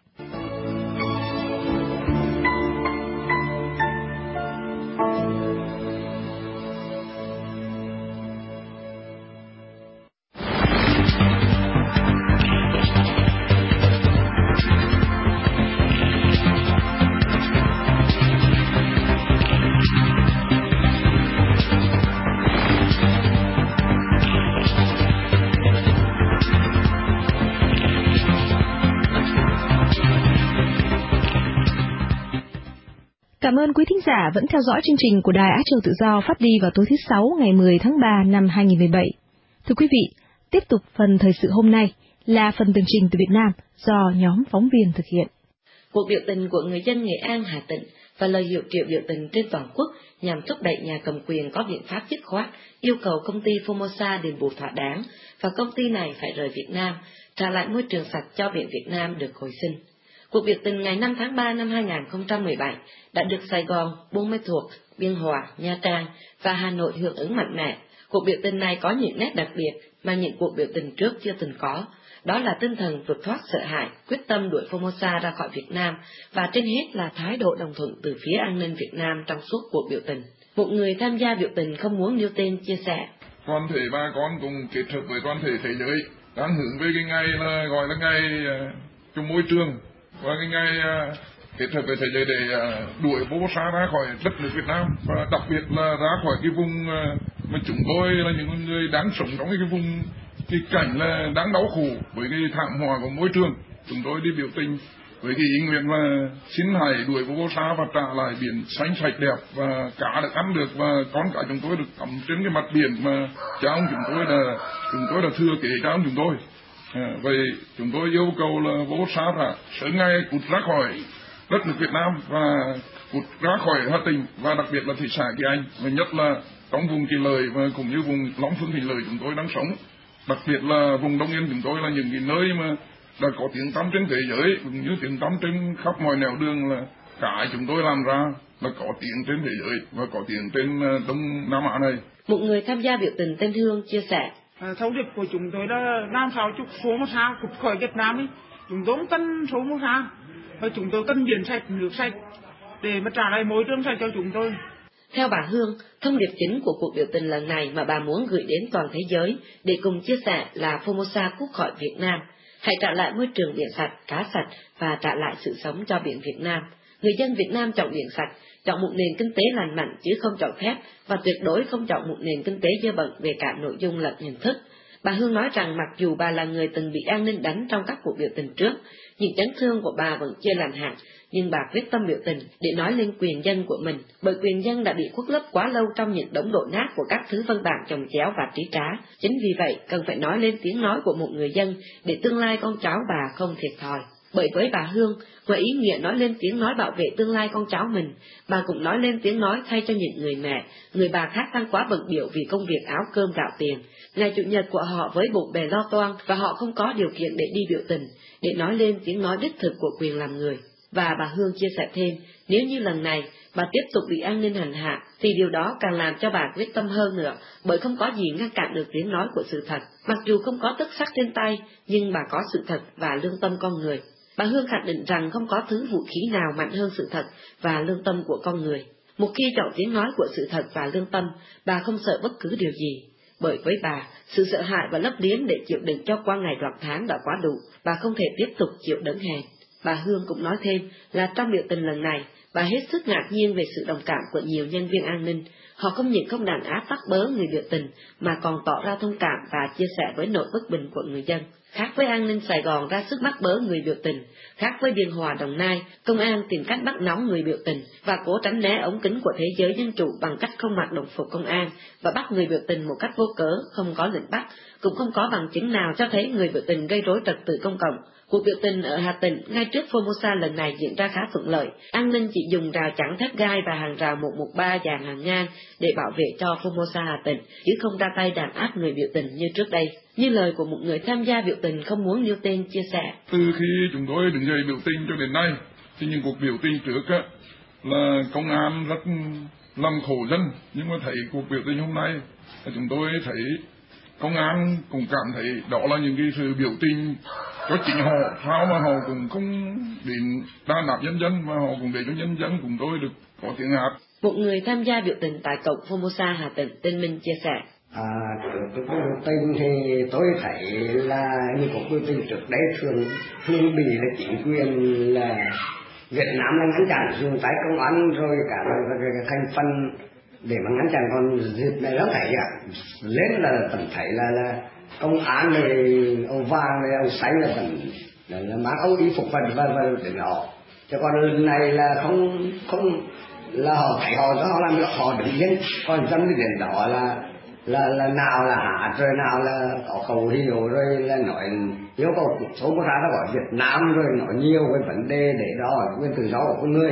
Cảm ơn quý thính giả vẫn theo dõi chương trình của Đài Á Châu Tự Do phát đi vào tối thứ Sáu ngày 10 tháng 3 năm 2017. Thưa quý vị, tiếp tục phần thời sự hôm nay là phần tường trình từ Việt Nam do nhóm phóng viên thực hiện. Cuộc biểu tình của người dân Nghệ An, Hà Tĩnh và lời hiệu triệu biểu tình trên toàn quốc nhằm thúc đẩy nhà cầm quyền có biện pháp dứt khoát, yêu cầu công ty Formosa đền bù thỏa đáng và công ty này phải rời Việt Nam, trả lại môi trường sạch cho biển Việt Nam được hồi sinh. Cuộc biểu tình ngày 5 tháng 3 năm 2017 đã được Sài Gòn, Buôn Mê Thuột, Biên Hòa, Nha Trang và Hà Nội hưởng ứng mạnh mẽ. Cuộc biểu tình này có những nét đặc biệt mà những cuộc biểu tình trước chưa từng có. Đó là tinh thần vượt thoát sợ hãi, quyết tâm đuổi Formosa ra khỏi Việt Nam và trên hết là thái độ đồng thuận từ phía an ninh Việt Nam trong suốt cuộc biểu tình. Một người tham gia biểu tình không muốn nêu tên chia sẻ. Toàn thể bà con cùng kết hợp với toàn thể thế giới đang hướng về cái ngày là gọi là ngày chung môi trường và cái ngày kết hợp với thế giới để đuổi Formosa ra khỏi đất nước Việt Nam và đặc biệt là ra khỏi cái vùng mà chúng tôi là những người đang sống trong cái vùng cái cảnh là đáng đau khổ với cái thảm họa của môi trường. Chúng tôi đi biểu tình với cái ý nguyện là xin hãy đuổi Formosa và trả lại biển xanh sạch đẹp và cá được ăn được và con cái chúng tôi được tắm trên cái mặt biển mà cha ông chúng tôi đã thừa kế cha ông chúng tôi. Vậy chúng tôi yêu cầu là Formosa phải sớm ngay cút ra khỏi đất nước Việt Nam và cút ra khỏi Hà Tĩnh và đặc biệt là thị xã Kỳ Anh, và nhất là trong vùng Kỳ Lợi và cũng như vùng Long Phương Thủy Lợi chúng tôi đang sống. Đặc biệt là vùng Đông Yên chúng tôi là những cái nơi mà đã có tiếng tăm trên thế giới, cũng như tiếng tăm trên khắp mọi nẻo đường là cái chúng tôi làm ra là có tiếng trên thế giới và có tiếng trên Đông Nam Á này. Một người tham gia biểu tình tên Hương chia sẻ. Thông điệp của chúng tôi là làm sao chúc Formosa cút khỏi Việt Nam ấy. Chúng tôi không cần Formosa và chúng tôi cần biển sạch, nước sạch để mà trả lại môi trường sạch cho chúng tôi. Theo bà Hương, thông điệp chính của cuộc biểu tình lần này mà bà muốn gửi đến toàn thế giới để cùng chia sẻ là Formosa cút khỏi Việt Nam. Hãy trả lại môi trường biển sạch, cá sạch và trả lại sự sống cho biển Việt Nam. Người dân Việt Nam chọn biển sạch, chọn một nền kinh tế lành mạnh chứ không chọn thép và tuyệt đối không chọn một nền kinh tế dơ bẩn về cả nội dung lẫn hình thức. Bà Hương nói rằng mặc dù bà là người từng bị an ninh đánh trong các cuộc biểu tình trước, những chấn thương của bà vẫn chưa lành hẳn, nhưng bà quyết tâm biểu tình để nói lên quyền dân của mình, bởi quyền dân đã bị khuất lấp quá lâu trong những đống đổ nát của các thứ văn bản chồng chéo và trí trá. Chính vì vậy, cần phải nói lên tiếng nói của một người dân để tương lai con cháu bà không thiệt thòi. Bởi với bà Hương, ngoài ý nghĩa nói lên tiếng nói bảo vệ tương lai con cháu mình, bà cũng nói lên tiếng nói thay cho những người mẹ, người bà khác đang quá bận bịu vì công việc áo cơm gạo tiền. Ngày Chủ nhật của họ với bộn bề lo toan và họ không có điều kiện để đi biểu tình, để nói lên tiếng nói đích thực của quyền làm người. Và bà Hương chia sẻ thêm, nếu như lần này bà tiếp tục bị an ninh hành hạ, thì điều đó càng làm cho bà quyết tâm hơn nữa, bởi không có gì ngăn cản được tiếng nói của sự thật. Mặc dù không có tất sắc trên tay, nhưng bà có sự thật và lương tâm con người. Bà Hương khẳng định rằng không có thứ vũ khí nào mạnh hơn sự thật và lương tâm của con người. Một khi chọn tiếng nói của sự thật và lương tâm, bà không sợ bất cứ điều gì. Bởi với bà, sự sợ hãi và lấp liếm để chịu đựng cho qua ngày đoạn tháng đã quá đủ, bà không thể tiếp tục chịu đựng hèn. Bà Hương cũng nói thêm là trong biểu tình lần này, bà hết sức ngạc nhiên về sự đồng cảm của nhiều nhân viên an ninh. Họ không những không đàn áp bắt bớ người biểu tình, mà còn tỏ ra thông cảm và chia sẻ với nỗi bất bình của người dân. Khác với an ninh Sài Gòn ra sức bắt bớ người biểu tình, khác với Biên Hòa, Đồng Nai, công an tìm cách bắt nóng người biểu tình và cố tránh né ống kính của thế giới dân chủ bằng cách không mặc đồng phục công an và bắt người biểu tình một cách vô cớ, không có lệnh bắt, cũng không có bằng chứng nào cho thấy người biểu tình gây rối trật tự công cộng. Cuộc biểu tình ở Hà Tĩnh ngay trước Formosa lần này diễn ra khá thuận lợi. An ninh chỉ dùng rào chắn thép gai và hàng rào 113 dàn hàng ngang để bảo vệ cho Formosa Hà Tĩnh, chứ không ra tay đàn áp người biểu tình như trước đây. Như lời của một người tham gia biểu tình không muốn nêu tên chia sẻ. Từ khi chúng tôi đứng dậy biểu tình cho đến nay, thì những cuộc biểu tình trước là công an rất làm khổ dân, nhưng mà thấy cuộc biểu tình hôm nay, chúng tôi thấy công an cũng cảm thấy đó là những cái sự biểu tình cho chính họ, sao mà họ cũng không đến đàn áp nhân dân, mà họ cũng để cho nhân dân chúng tôi được có tiếng hát. Một người tham gia biểu tình tại cổng Formosa Hà Tĩnh tên Minh chia sẻ. Trước cuộc biểu tình thì tôi thấy là những cuộc biểu tình trước đây thường bị là chính quyền là Việt Nam là ngăn chặn dùng tay công an rồi cả thành phần để mà ngăn chặn, còn dịp này nó thấy lên là tầm thấy là công an này ông vàng này ông xanh là tầm là mang áo y phục và để họ, cho còn lần này là không là họ thấy họ làm được họ đứng yên, còn dân đến đó là là nào là hát rồi nào là có khẩu hiệu rồi là nói yêu cầu số một ra nó gọi Việt Nam rồi nói nhiều cái vấn đề để đó quyền tự do của con người.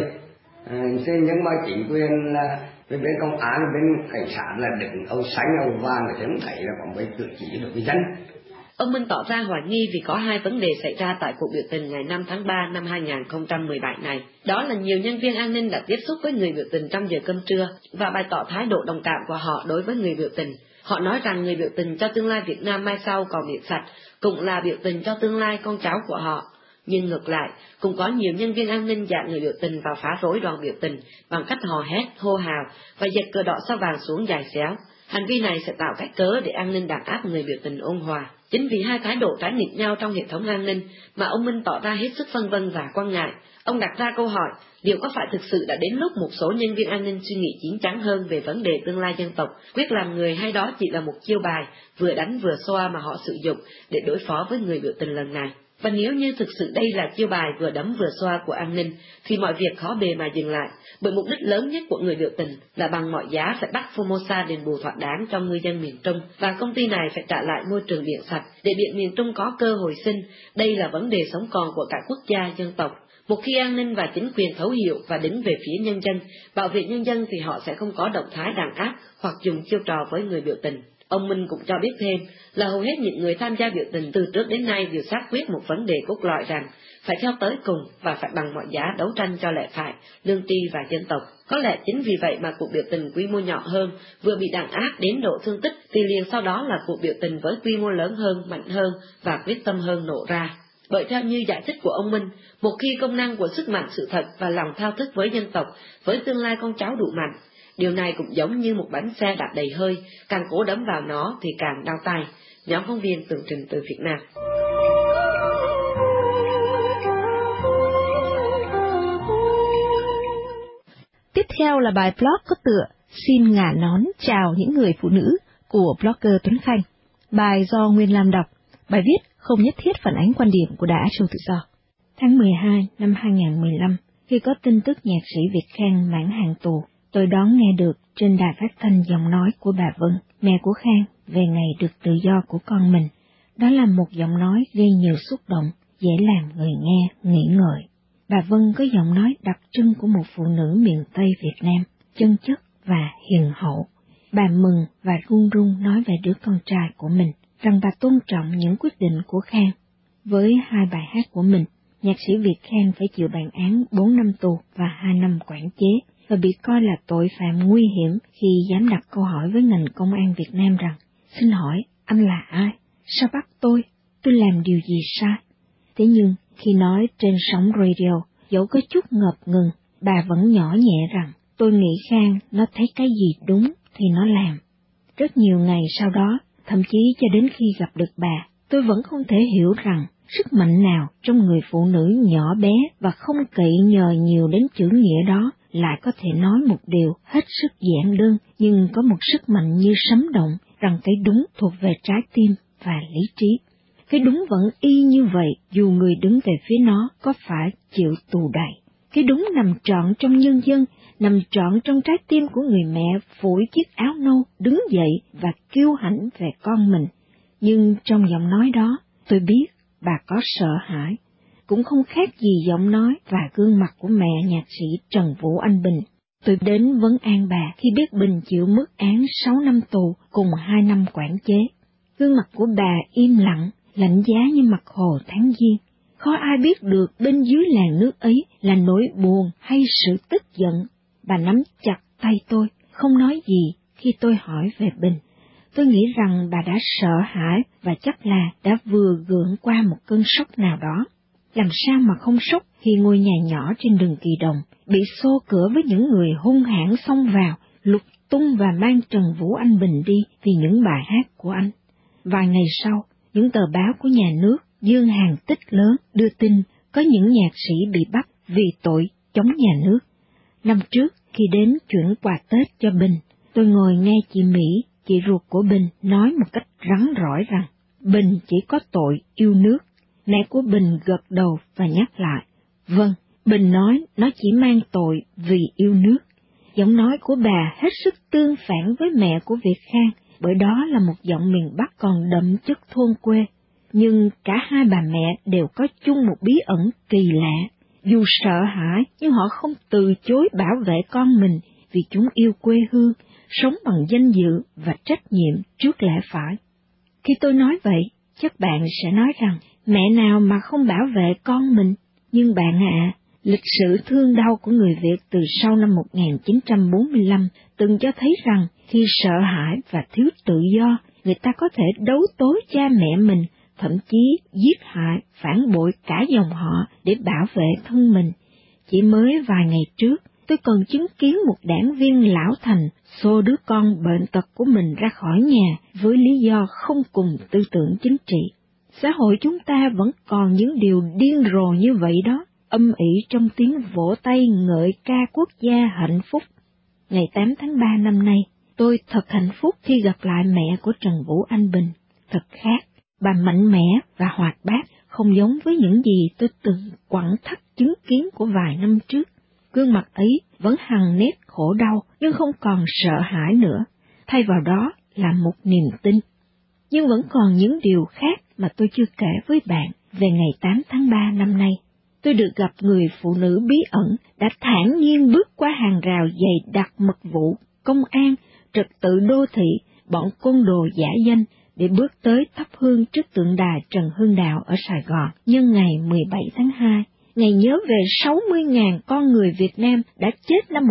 Nhưng mà chính quyền là bên công an bên cảnh sát là đứng âu xanh âu vàng thì không thấy là có mấy cử chỉ được với dân. Ông Minh tỏ ra hoài nghi vì có hai vấn đề xảy ra tại cuộc biểu tình ngày 5 tháng 3 năm 2017 này. Đó là nhiều nhân viên an ninh đã tiếp xúc với người biểu tình trong giờ cơm trưa và bày tỏ thái độ đồng cảm của họ đối với người biểu tình. Họ nói rằng người biểu tình cho tương lai Việt Nam mai sau còn miệng sạch, cũng là biểu tình cho tương lai con cháu của họ. Nhưng ngược lại, cũng có nhiều nhân viên an ninh dạn người biểu tình vào phá rối đoàn biểu tình bằng cách hò hét, hô hào và giật cờ đỏ sao vàng xuống dài xéo. Hành vi này sẽ tạo cách cớ để an ninh đàn áp người biểu tình ôn hòa. Chính vì hai thái độ trái nghịch nhau trong hệ thống an ninh mà ông Minh tỏ ra hết sức phân vân và quan ngại. Ông đặt ra câu hỏi, liệu có phải thực sự đã đến lúc một số nhân viên an ninh suy nghĩ chín chắn hơn về vấn đề tương lai dân tộc, quyết làm người, hay đó chỉ là một chiêu bài vừa đánh vừa xoa mà họ sử dụng để đối phó với người biểu tình lần này? Và nếu như thực sự đây là chiêu bài vừa đấm vừa xoa của an ninh, thì mọi việc khó bề mà dừng lại, bởi mục đích lớn nhất của người biểu tình là bằng mọi giá phải bắt Formosa đền bù thỏa đáng cho ngư dân miền Trung, và công ty này phải trả lại môi trường biển sạch để biển miền Trung có cơ hồi sinh. Đây là vấn đề sống còn của cả quốc gia dân tộc. Một khi an ninh và chính quyền thấu hiểu và đứng về phía nhân dân, bảo vệ nhân dân, thì họ sẽ không có động thái đàn áp hoặc dùng chiêu trò với người biểu tình. Ông Minh cũng cho biết thêm là hầu hết những người tham gia biểu tình từ trước đến nay đều xác quyết một vấn đề cốt lõi rằng phải theo tới cùng và phải bằng mọi giá đấu tranh cho lẽ phải, lương tri và dân tộc. Có lẽ chính vì vậy mà cuộc biểu tình quy mô nhỏ hơn, vừa bị đàn áp đến độ thương tích, thì liền sau đó là cuộc biểu tình với quy mô lớn hơn, mạnh hơn và quyết tâm hơn nổ ra. Bởi theo như giải thích của ông Minh, một khi công năng của sức mạnh sự thật và lòng thao thức với dân tộc, với tương lai con cháu đủ mạnh, điều này cũng giống như một bánh xe đạp đầy hơi, càng cố đấm vào nó thì càng đau tay. Nhóm phóng viên tường trình từ Việt Nam. Tiếp theo là bài blog có tựa Xin ngả nón chào những người phụ nữ của blogger Tuấn Khanh. Bài do Nguyên Lam đọc. Bài viết không nhất thiết phản ánh quan điểm của Đài Á Châu Tự Do. Tháng 12 năm 2015, khi có tin tức nhạc sĩ Việt Khang mãn hạn tù, tôi đón nghe được trên đài phát thanh giọng nói của bà Vân, mẹ của Khang, về ngày được tự do của con mình. Đó là một giọng nói gây nhiều xúc động, dễ làm người nghe nghĩ ngợi. Bà Vân có giọng nói đặc trưng của một phụ nữ miền Tây Việt Nam, chân chất và hiền hậu. Bà mừng và run run nói về đứa con trai của mình, rằng bà tôn trọng những quyết định của Khang. Với hai bài hát của mình, nhạc sĩ Việt Khang phải chịu bản án 4 năm tù và 2 năm quản chế, và bị coi là tội phạm nguy hiểm khi dám đặt câu hỏi với ngành công an Việt Nam rằng, xin hỏi, anh là ai? Sao bắt tôi? Tôi làm điều gì sai? Thế nhưng, khi nói trên sóng radio, dẫu có chút ngập ngừng, bà vẫn nhỏ nhẹ rằng, tôi nghĩ Khang nó thấy cái gì đúng thì nó làm. Rất nhiều ngày sau đó, thậm chí cho đến khi gặp được bà, tôi vẫn không thể hiểu rằng sức mạnh nào trong người phụ nữ nhỏ bé và không cậy nhờ nhiều đến chữ nghĩa đó lại có thể nói một điều hết sức giản đơn, nhưng có một sức mạnh như sấm động, rằng cái đúng thuộc về trái tim và lý trí. Cái đúng vẫn y như vậy dù người đứng về phía nó có phải chịu tù đầy. Cái đúng nằm trọn trong nhân dân, nằm trọn trong trái tim của người mẹ phủi chiếc áo nâu đứng dậy và kiêu hãnh về con mình. Nhưng trong giọng nói đó, tôi biết bà có sợ hãi, cũng không khác gì giọng nói và gương mặt của mẹ nhạc sĩ Trần Vũ Anh Bình. Tôi đến vấn an bà khi biết Bình chịu mức án 6 năm tù cùng 2 năm quản chế. Gương mặt của bà im lặng, lạnh giá như mặt hồ tháng giêng. Khó ai biết được bên dưới làn nước ấy là nỗi buồn hay sự tức giận. Bà nắm chặt tay tôi, không nói gì khi tôi hỏi về Bình. Tôi nghĩ rằng bà đã sợ hãi và chắc là đã vừa gượng qua một cơn sốc nào đó. Làm sao mà không sốc khi ngôi nhà nhỏ trên đường Kỳ Đồng bị xô cửa với những người hung hãn xông vào, lục tung và mang Trần Vũ Anh Bình đi vì những bài hát của anh. Vài ngày sau, những tờ báo của nhà nước dương hàng tích lớn đưa tin có những nhạc sĩ bị bắt vì tội chống nhà nước. Năm trước, khi đến chuyển quà Tết cho Bình, tôi ngồi nghe chị Mỹ, chị ruột của Bình, nói một cách rắn rỏi rằng Bình chỉ có tội yêu nước. Mẹ của Bình gật đầu và nhắc lại, vâng, Bình nói nó chỉ mang tội vì yêu nước. Giọng nói của bà hết sức tương phản với mẹ của Việt Khang, bởi đó là một giọng miền Bắc còn đậm chất thôn quê. Nhưng cả hai bà mẹ đều có chung một bí ẩn kỳ lạ. Dù sợ hãi, nhưng họ không từ chối bảo vệ con mình vì chúng yêu quê hương, sống bằng danh dự và trách nhiệm trước lẽ phải. Khi tôi nói vậy, chắc bạn sẽ nói rằng, mẹ nào mà không bảo vệ con mình? Nhưng bạn ạ, lịch sử thương đau của người Việt từ sau năm 1945 từng cho thấy rằng khi sợ hãi và thiếu tự do, người ta có thể đấu tối cha mẹ mình, thậm chí giết hại, phản bội cả dòng họ để bảo vệ thân mình. Chỉ mới vài ngày trước, tôi còn chứng kiến một đảng viên lão thành xô đứa con bệnh tật của mình ra khỏi nhà với lý do không cùng tư tưởng chính trị. Xã hội chúng ta vẫn còn những điều điên rồ như vậy đó, âm ỉ trong tiếng vỗ tay ngợi ca quốc gia hạnh phúc. Ngày 8 tháng 3 năm nay, tôi thật hạnh phúc khi gặp lại mẹ của Trần Vũ Anh Bình. Thật khác, bà mạnh mẽ và hoạt bát, không giống với những gì tôi từng quặn thắt chứng kiến của vài năm trước. Gương mặt ấy vẫn hằn nét khổ đau, nhưng không còn sợ hãi nữa, thay vào đó là một niềm tin. Nhưng vẫn còn những điều khác mà tôi chưa kể với bạn về ngày 8 tháng 3 năm nay. Tôi được gặp người phụ nữ bí ẩn đã thản nhiên bước qua hàng rào dày đặc mật vụ, công an, trật tự đô thị, bọn côn đồ giả danh để bước tới thắp hương trước tượng đài Trần Hưng Đạo ở Sài Gòn nhân ngày 17 tháng 2, ngày nhớ về 60.000 con người Việt Nam đã chết năm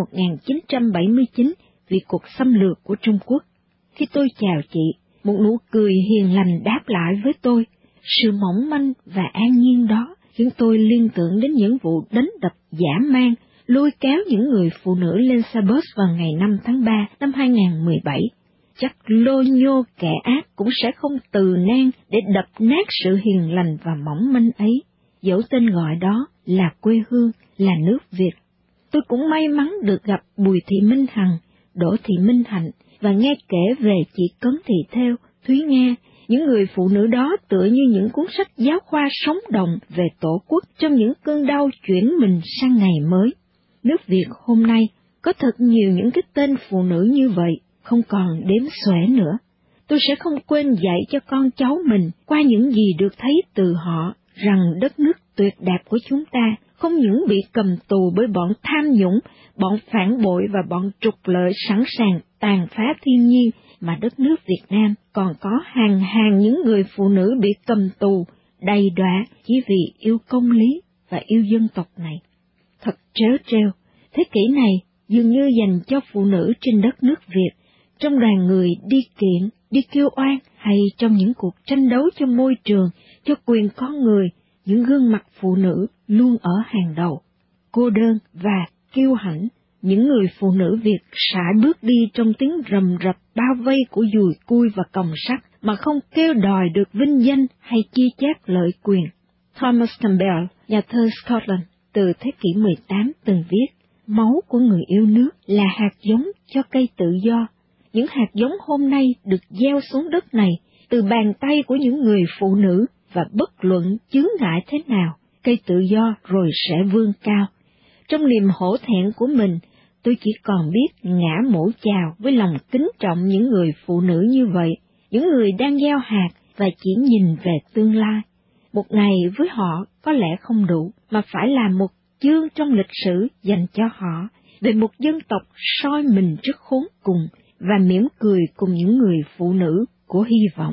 1979 vì cuộc xâm lược của Trung Quốc. Khi tôi chào chị, một nụ cười hiền lành đáp lại với tôi. Sự mỏng manh và an nhiên đó khiến tôi liên tưởng đến những vụ đánh đập dã man, lôi kéo những người phụ nữ lên xe bus vào ngày 5 tháng 3 năm 2017. Chắc lô nhô kẻ ác cũng sẽ không từ nan để đập nát sự hiền lành và mỏng manh ấy, dẫu tên gọi đó là quê hương, là nước Việt. Tôi cũng may mắn được gặp Bùi Thị Minh Hằng, Đỗ Thị Minh Hạnh và nghe kể về chị Cấn Thị Thêu, Thúy Nga. Những người phụ nữ đó tựa như những cuốn sách giáo khoa sống động về Tổ quốc trong những cơn đau chuyển mình sang ngày mới. Nước Việt hôm nay có thật nhiều những cái tên phụ nữ như vậy, không còn đếm xuể nữa. Tôi sẽ không quên dạy cho con cháu mình qua những gì được thấy từ họ rằng đất nước tuyệt đẹp của chúng ta không những bị cầm tù bởi bọn tham nhũng, bọn phản bội và bọn trục lợi sẵn sàng tàn phá thiên nhiên, mà đất nước Việt Nam còn có hàng hàng những người phụ nữ bị cầm tù, đầy đọa chỉ vì yêu công lý và yêu dân tộc này. Thật trớ trêu, thế kỷ này dường như dành cho phụ nữ trên đất nước Việt, trong đoàn người đi kiện, đi kêu oan hay trong những cuộc tranh đấu cho môi trường, cho quyền con người, những gương mặt phụ nữ luôn ở hàng đầu. Cô đơn và kiêu hãnh, những người phụ nữ Việt sải bước đi trong tiếng rầm rập bao vây của dùi cui và còng sắt mà không kêu đòi được vinh danh hay chia chác lợi quyền. Thomas Campbell, nhà thơ Scotland, từ thế kỷ 18 từng viết, máu của người yêu nước là hạt giống cho cây tự do. Những hạt giống hôm nay được gieo xuống đất này từ bàn tay của những người phụ nữ, và bất luận chướng ngại thế nào, cây tự do rồi sẽ vươn cao. Trong niềm hổ thẹn của mình, tôi chỉ còn biết ngã mổ chào với lòng kính trọng những người phụ nữ như vậy, những người đang gieo hạt và chỉ nhìn về tương lai. Một ngày với họ có lẽ không đủ, mà phải là một chương trong lịch sử dành cho họ, về một dân tộc soi mình trước khốn cùng và mỉm cười cùng những người phụ nữ của hy vọng.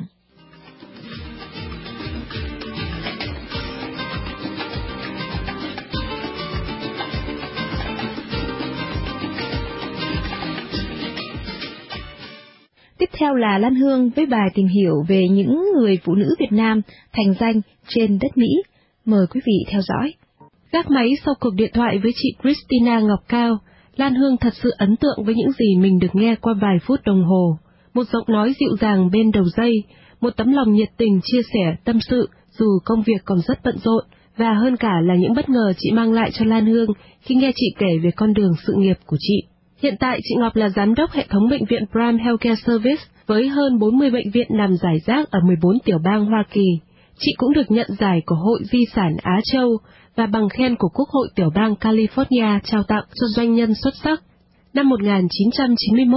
Tiếp theo là Lan Hương với bài tìm hiểu về những người phụ nữ Việt Nam thành danh trên đất Mỹ. Mời quý vị theo dõi. Gác máy sau cuộc điện thoại với chị Christina Ngọc Cao, Lan Hương thật sự ấn tượng với những gì mình được nghe qua vài phút đồng hồ. Một giọng nói dịu dàng bên đầu dây, một tấm lòng nhiệt tình chia sẻ tâm sự dù công việc còn rất bận rộn, và hơn cả là những bất ngờ chị mang lại cho Lan Hương khi nghe chị kể về con đường sự nghiệp của chị. Hiện tại chị Ngọc là giám đốc hệ thống bệnh viện Prime Healthcare Service với hơn 40 bệnh viện nằm rải rác ở 14 tiểu bang Hoa Kỳ. Chị cũng được nhận giải của Hội Di sản Á Châu và bằng khen của Quốc hội tiểu bang California trao tặng cho doanh nhân xuất sắc. Năm 1991,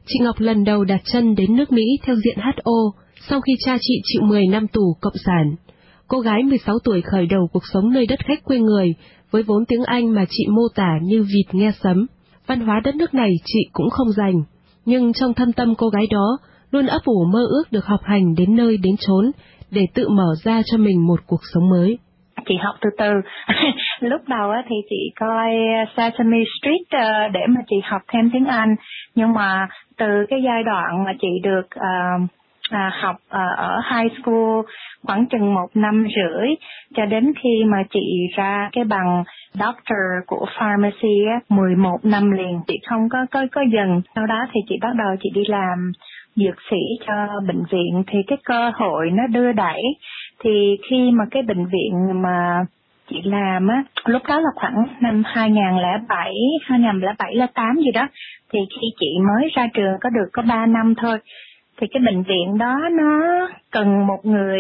chị Ngọc lần đầu đặt chân đến nước Mỹ theo diện HO sau khi cha chị chịu 10 năm tù cộng sản. Cô gái 16 tuổi khởi đầu cuộc sống nơi đất khách quê người, với vốn tiếng Anh mà chị mô tả như vịt nghe sấm. Văn hóa đất nước này chị cũng không rành, nhưng trong thâm tâm cô gái đó luôn ấp ủ mơ ước được học hành đến nơi đến chốn để tự mở ra cho mình một cuộc sống mới. Chị học từ từ. Lúc đầu thì chị coi Sesame Street để mà chị học thêm tiếng Anh, nhưng mà từ cái giai đoạn mà chị được học ở high school khoảng chừng 1 năm rưỡi cho đến khi mà chị ra cái bằng doctor của pharmacy 11 năm liền, chị không có dừng. Sau đó thì chị bắt đầu chị đi làm dược sĩ cho bệnh viện, thì cái cơ hội nó đưa đẩy. Thì khi mà cái bệnh viện mà chị làm lúc đó là khoảng năm 2007, 2008 gì đó, thì khi chị mới ra trường có 3 năm thôi, thì cái bệnh viện đó nó cần một người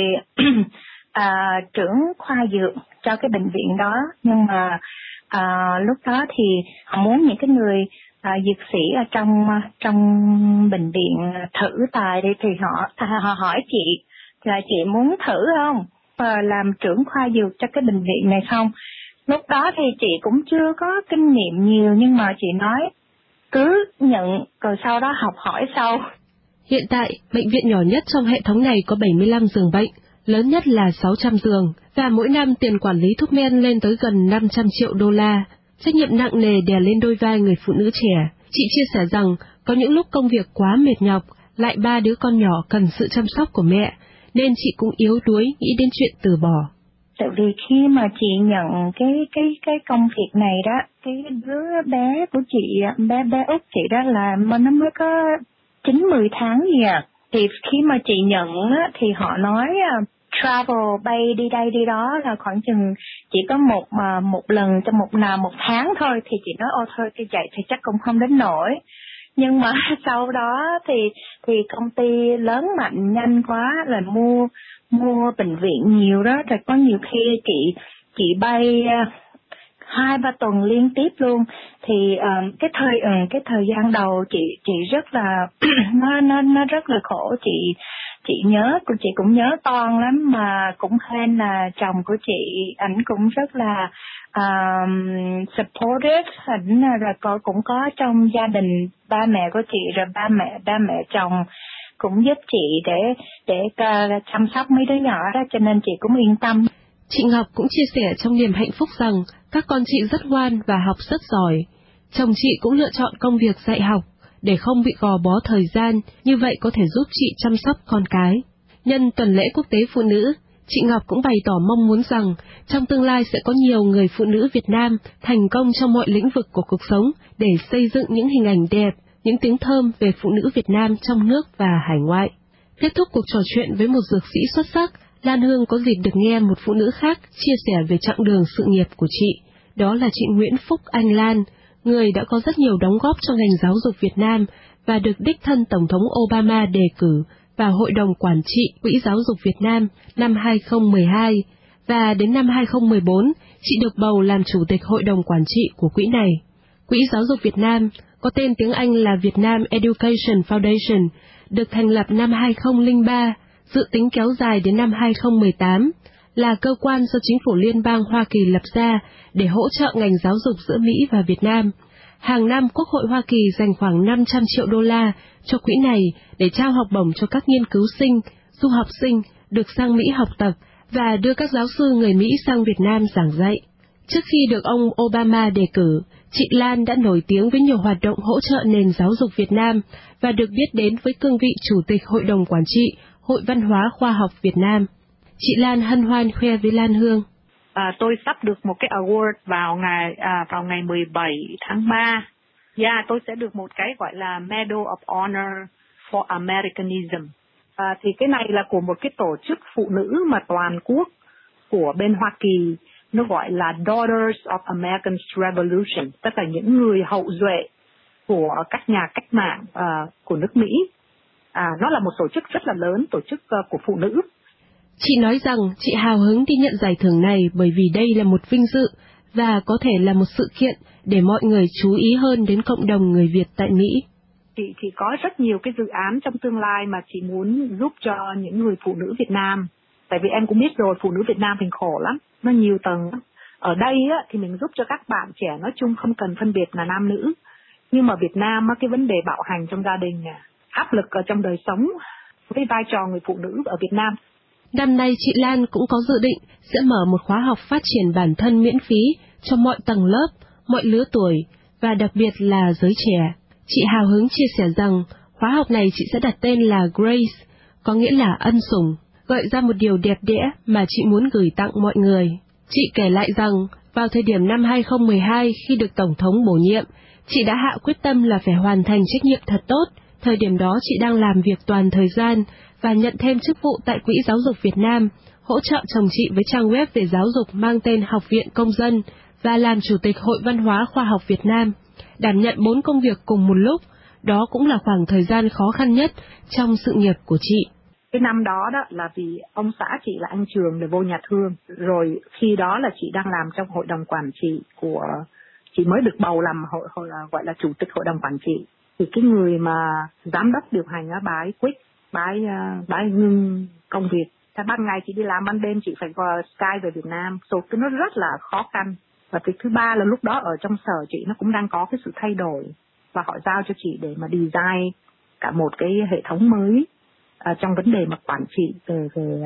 trưởng khoa dược cho cái bệnh viện đó, nhưng mà lúc đó thì họ muốn những cái người dược sĩ ở trong bệnh viện thử tài đi, thì họ hỏi chị là chị muốn thử không, làm trưởng khoa dược cho cái bệnh viện này không. Lúc đó thì chị cũng chưa có kinh nghiệm nhiều, nhưng mà chị nói cứ nhận rồi sau đó học hỏi sau. Hiện tại, bệnh viện nhỏ nhất trong hệ thống này có 75 giường bệnh, lớn nhất là 600 giường, và mỗi năm tiền quản lý thuốc men lên tới gần 500 triệu đô la. Trách nhiệm nặng nề đè lên đôi vai người phụ nữ trẻ. Chị chia sẻ rằng có những lúc công việc quá mệt nhọc, lại 3 đứa con nhỏ cần sự chăm sóc của mẹ, nên chị cũng yếu đuối nghĩ đến chuyện từ bỏ. Tại vì khi mà chị nhận cái công việc này đó, cái đứa bé của chị, bé út chị đó là nó mới có 9-10 tháng gì thì khi mà chị nhận thì họ nói travel bay đi đây đi đó là khoảng chừng chỉ có một lần trong một tháng thôi, thì chị nói thôi cái vậy thì chắc cũng không đến nổi. Nhưng mà sau đó thì công ty lớn mạnh nhanh quá là mua bệnh viện nhiều đó, rồi có nhiều khi chị bay 2-3 tuần liên tiếp luôn. Thì cái thời gian đầu chị rất là nó rất là khổ. Chị nhớ, chị cũng nhớ con lắm, mà cũng hên là chồng của chị ảnh cũng rất là supportive, ảnh rồi cũng có trong gia đình ba mẹ của chị, rồi ba mẹ chồng cũng giúp chị để chăm sóc mấy đứa nhỏ đó, cho nên chị cũng yên tâm. Chị Ngọc cũng chia sẻ trong niềm hạnh phúc rằng các con chị rất ngoan và học rất giỏi. Chồng chị cũng lựa chọn công việc dạy học để không bị gò bó thời gian, như vậy có thể giúp chị chăm sóc con cái. Nhân tuần lễ quốc tế phụ nữ, chị Ngọc cũng bày tỏ mong muốn rằng trong tương lai sẽ có nhiều người phụ nữ Việt Nam thành công trong mọi lĩnh vực của cuộc sống để xây dựng những hình ảnh đẹp, những tiếng thơm về phụ nữ Việt Nam trong nước và hải ngoại. Kết thúc cuộc trò chuyện với một dược sĩ xuất sắc, Lan Hương có dịp được nghe một phụ nữ khác chia sẻ về chặng đường sự nghiệp của chị. Đó là chị Nguyễn Phúc Anh Lan, người đã có rất nhiều đóng góp cho ngành giáo dục Việt Nam và được đích thân Tổng thống Obama đề cử vào Hội đồng Quản trị Quỹ Giáo dục Việt Nam năm 2012, và đến năm 2014, chị được bầu làm Chủ tịch Hội đồng Quản trị của quỹ này. Quỹ Giáo dục Việt Nam, có tên tiếng Anh là Vietnam Education Foundation, được thành lập năm 2003, dự tính kéo dài đến năm 2018, là cơ quan do chính phủ liên bang Hoa Kỳ lập ra để hỗ trợ ngành giáo dục giữa Mỹ và Việt Nam. Hàng năm, Quốc hội Hoa Kỳ dành khoảng 500 triệu đô la cho quỹ này để trao học bổng cho các nghiên cứu sinh, du học sinh được sang Mỹ học tập và đưa các giáo sư người Mỹ sang Việt Nam giảng dạy. Trước khi được ông Obama đề cử, chị Lan đã nổi tiếng với nhiều hoạt động hỗ trợ nền giáo dục Việt Nam và được biết đến với cương vị Chủ tịch Hội đồng Quản trị Hội Văn hóa Khoa học Việt Nam. Chị Lan hân hoan khoe với Lan Hương. Tôi sắp được một cái award vào ngày 17 tháng 3. Tôi sẽ được một cái gọi là Medal of Honor for Americanism. Thì cái này là của một cái tổ chức phụ nữ mà toàn quốc của bên Hoa Kỳ, nó gọi là Daughters of American Revolution, tức là những người hậu duệ của các nhà cách mạng của nước Mỹ. Nó là một tổ chức rất là lớn, tổ chức của phụ nữ. Chị nói rằng chị hào hứng đi nhận giải thưởng này bởi vì đây là một vinh dự và có thể là một sự kiện để mọi người chú ý hơn đến cộng đồng người Việt tại Mỹ. Chị có rất nhiều cái dự án trong tương lai mà chị muốn giúp cho những người phụ nữ Việt Nam. Tại vì em cũng biết rồi, phụ nữ Việt Nam mình khổ lắm, nó nhiều tầng. Ở đây á, thì mình giúp cho các bạn trẻ nói chung không cần phân biệt là nam nữ. Nhưng mà Việt Nam á, cái vấn đề bạo hành trong gia đình, áp lực ở trong đời sống, cái vai trò người phụ nữ ở Việt Nam. Năm nay chị Lan cũng có dự định sẽ mở một khóa học phát triển bản thân miễn phí cho mọi tầng lớp, mọi lứa tuổi và đặc biệt là giới trẻ. Chị hào hứng chia sẻ rằng khóa học này chị sẽ đặt tên là Grace, có nghĩa là ân sủng, gợi ra một điều đẹp đẽ mà chị muốn gửi tặng mọi người. Chị kể lại rằng vào thời điểm năm 2012 khi được Tổng thống bổ nhiệm, chị đã hạ quyết tâm là phải hoàn thành trách nhiệm thật tốt. Thời điểm đó chị đang làm việc toàn thời gian và nhận thêm chức vụ tại Quỹ Giáo dục Việt Nam, hỗ trợ chồng chị với trang web về giáo dục mang tên Học viện Công dân và làm Chủ tịch Hội Văn hóa Khoa học Việt Nam. Đảm nhận 4 công việc cùng một lúc, đó cũng là khoảng thời gian khó khăn nhất trong sự nghiệp của chị. Cái năm đó là vì ông xã chị là anh Trường để vô nhà thương, rồi khi đó là chị đang làm trong hội đồng quản trị của, chị mới được bầu làm gọi là chủ tịch hội đồng quản trị. Thì cái người mà giám đốc điều hành á, bà ấy quit, bà ấy ngưng công việc. Thế ban ngày chị đi làm, ban đêm chị phải vào Sky về Việt Nam, cái nó rất là khó khăn. Và việc thứ ba là lúc đó ở trong sở chị nó cũng đang có cái sự thay đổi, và họ giao cho chị để mà design cả một cái hệ thống mới trong vấn đề mà quản trị về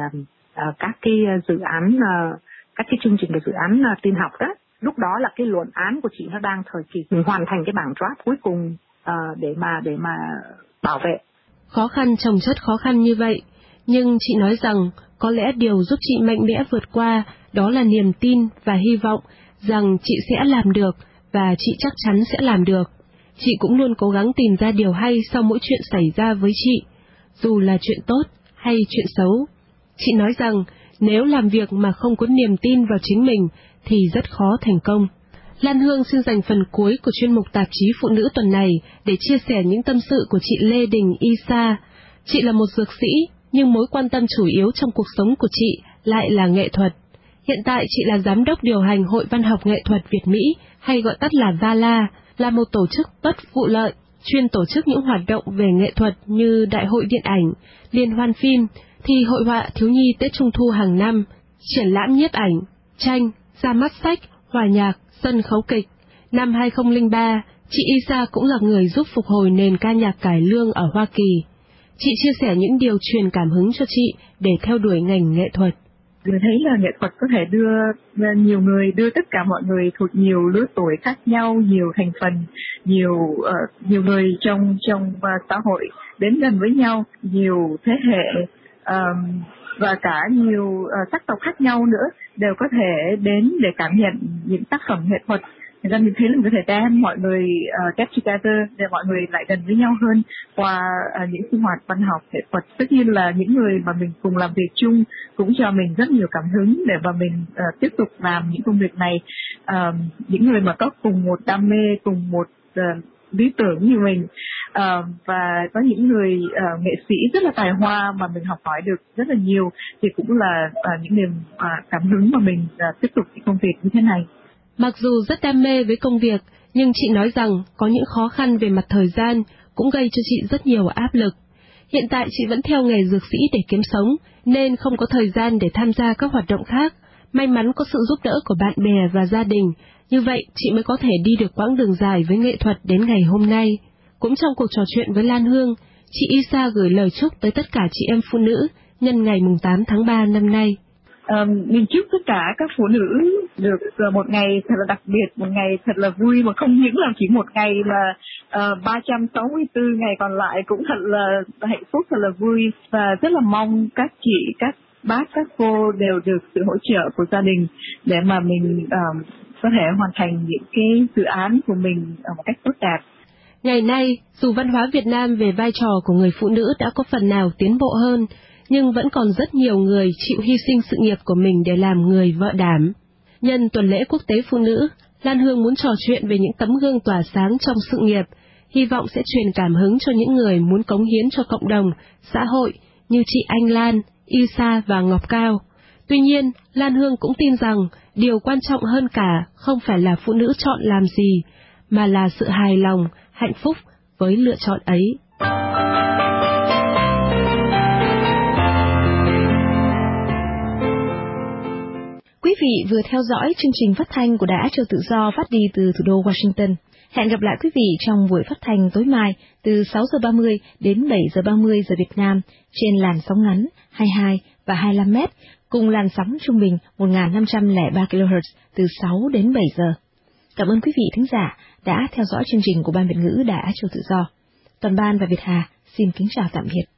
các cái dự án, các cái chương trình về dự án tin học đó. Lúc đó là cái luận án của chị nó đang thời kỳ mình hoàn thành cái bảng draft cuối cùng để mà bảo vệ. Khó khăn chồng chất khó khăn như vậy, nhưng chị nói rằng có lẽ điều giúp chị mạnh mẽ vượt qua đó là niềm tin và hy vọng rằng chị sẽ làm được và chị chắc chắn sẽ làm được. Chị cũng luôn cố gắng tìm ra điều hay sau mỗi chuyện xảy ra với chị, dù là chuyện tốt hay chuyện xấu. Chị nói rằng nếu làm việc mà không có niềm tin vào chính mình thì rất khó thành công. Lan Hương xin dành phần cuối của chuyên mục tạp chí Phụ nữ tuần này để chia sẻ những tâm sự của chị Lê Đình Isa. Chị là một dược sĩ, nhưng mối quan tâm chủ yếu trong cuộc sống của chị lại là nghệ thuật. Hiện tại chị là giám đốc điều hành Hội Văn học Nghệ thuật Việt Mỹ, hay gọi tắt là VALA, là một tổ chức bất vụ lợi, chuyên tổ chức những hoạt động về nghệ thuật như Đại hội Điện ảnh, Liên hoan phim, thi hội họa thiếu nhi Tết Trung thu hàng năm, triển lãm nhiếp ảnh, tranh, ra mắt sách, hòa nhạc, sân khấu kịch. Năm 2003, chị Isa cũng là người giúp phục hồi nền ca nhạc cải lương ở Hoa Kỳ. Chị chia sẻ những điều truyền cảm hứng cho chị để theo đuổi ngành nghệ thuật. Tôi thấy là nghệ thuật có thể đưa tất cả mọi người thuộc nhiều lứa tuổi khác nhau, nhiều thành phần, nhiều người trong xã hội đến gần với nhau, nhiều thế hệ và cả nhiều sắc tộc khác nhau nữa đều có thể đến để cảm nhận những tác phẩm nghệ thuật. Người ta nhìn thấy là mình có thể đem mọi người get together để mọi người lại gần với nhau hơn qua những sinh hoạt văn học nghệ thuật. Tất nhiên là những người mà mình cùng làm việc chung cũng cho mình rất nhiều cảm hứng để mà mình tiếp tục làm những công việc này. Những người mà có cùng một đam mê, cùng một lý tưởng như mình, và có những người nghệ sĩ rất là tài hoa mà mình học hỏi được rất là nhiều, thì cũng là những niềm cảm hứng mà mình tiếp tục những công việc như thế này. Mặc dù rất đam mê với công việc, nhưng chị nói rằng có những khó khăn về mặt thời gian cũng gây cho chị rất nhiều áp lực. Hiện tại chị vẫn theo nghề dược sĩ để kiếm sống, nên không có thời gian để tham gia các hoạt động khác. May mắn có sự giúp đỡ của bạn bè và gia đình, như vậy chị mới có thể đi được quãng đường dài với nghệ thuật đến ngày hôm nay. Cũng trong cuộc trò chuyện với Lan Hương, chị Isa gửi lời chúc tới tất cả chị em phụ nữ nhân ngày 8 tháng 3 năm nay. Mình chúc tất cả các phụ nữ được một ngày thật là đặc biệt, một ngày thật là vui, mà không những là chỉ một ngày mà 364 ngày còn lại cũng thật là hạnh phúc, thật là vui. Và rất là mong các chị, các bác, các cô đều được sự hỗ trợ của gia đình để mà mình có thể hoàn thành những cái dự án của mình một cách tốt đẹp. Ngày nay, dù văn hóa Việt Nam về vai trò của người phụ nữ đã có phần nào tiến bộ hơn, nhưng vẫn còn rất nhiều người chịu hy sinh sự nghiệp của mình để làm người vợ đảm. Nhân tuần lễ quốc tế phụ nữ, Lan Hương muốn trò chuyện về những tấm gương tỏa sáng trong sự nghiệp, hy vọng sẽ truyền cảm hứng cho những người muốn cống hiến cho cộng đồng, xã hội như chị Anh Lan, Isa và Ngọc Cao. Tuy nhiên, Lan Hương cũng tin rằng điều quan trọng hơn cả không phải là phụ nữ chọn làm gì, mà là sự hài lòng, hạnh phúc, với lựa chọn ấy. Quý vị vừa theo dõi chương trình phát thanh của Đài Á Châu Tự Do phát đi từ thủ đô Washington. Hẹn gặp lại quý vị trong buổi phát thanh tối mai từ 6 giờ 30 đến 7 giờ 30 giờ Việt Nam trên làn sóng ngắn 22 và 25 mét cùng làn sóng trung bình 1.503 kHz từ 6 đến 7 giờ. Cảm ơn quý vị thính giả đã theo dõi chương trình của Ban Việt ngữ Đài Á Châu Tự Do. Toàn ban và Việt Hà xin kính chào tạm biệt.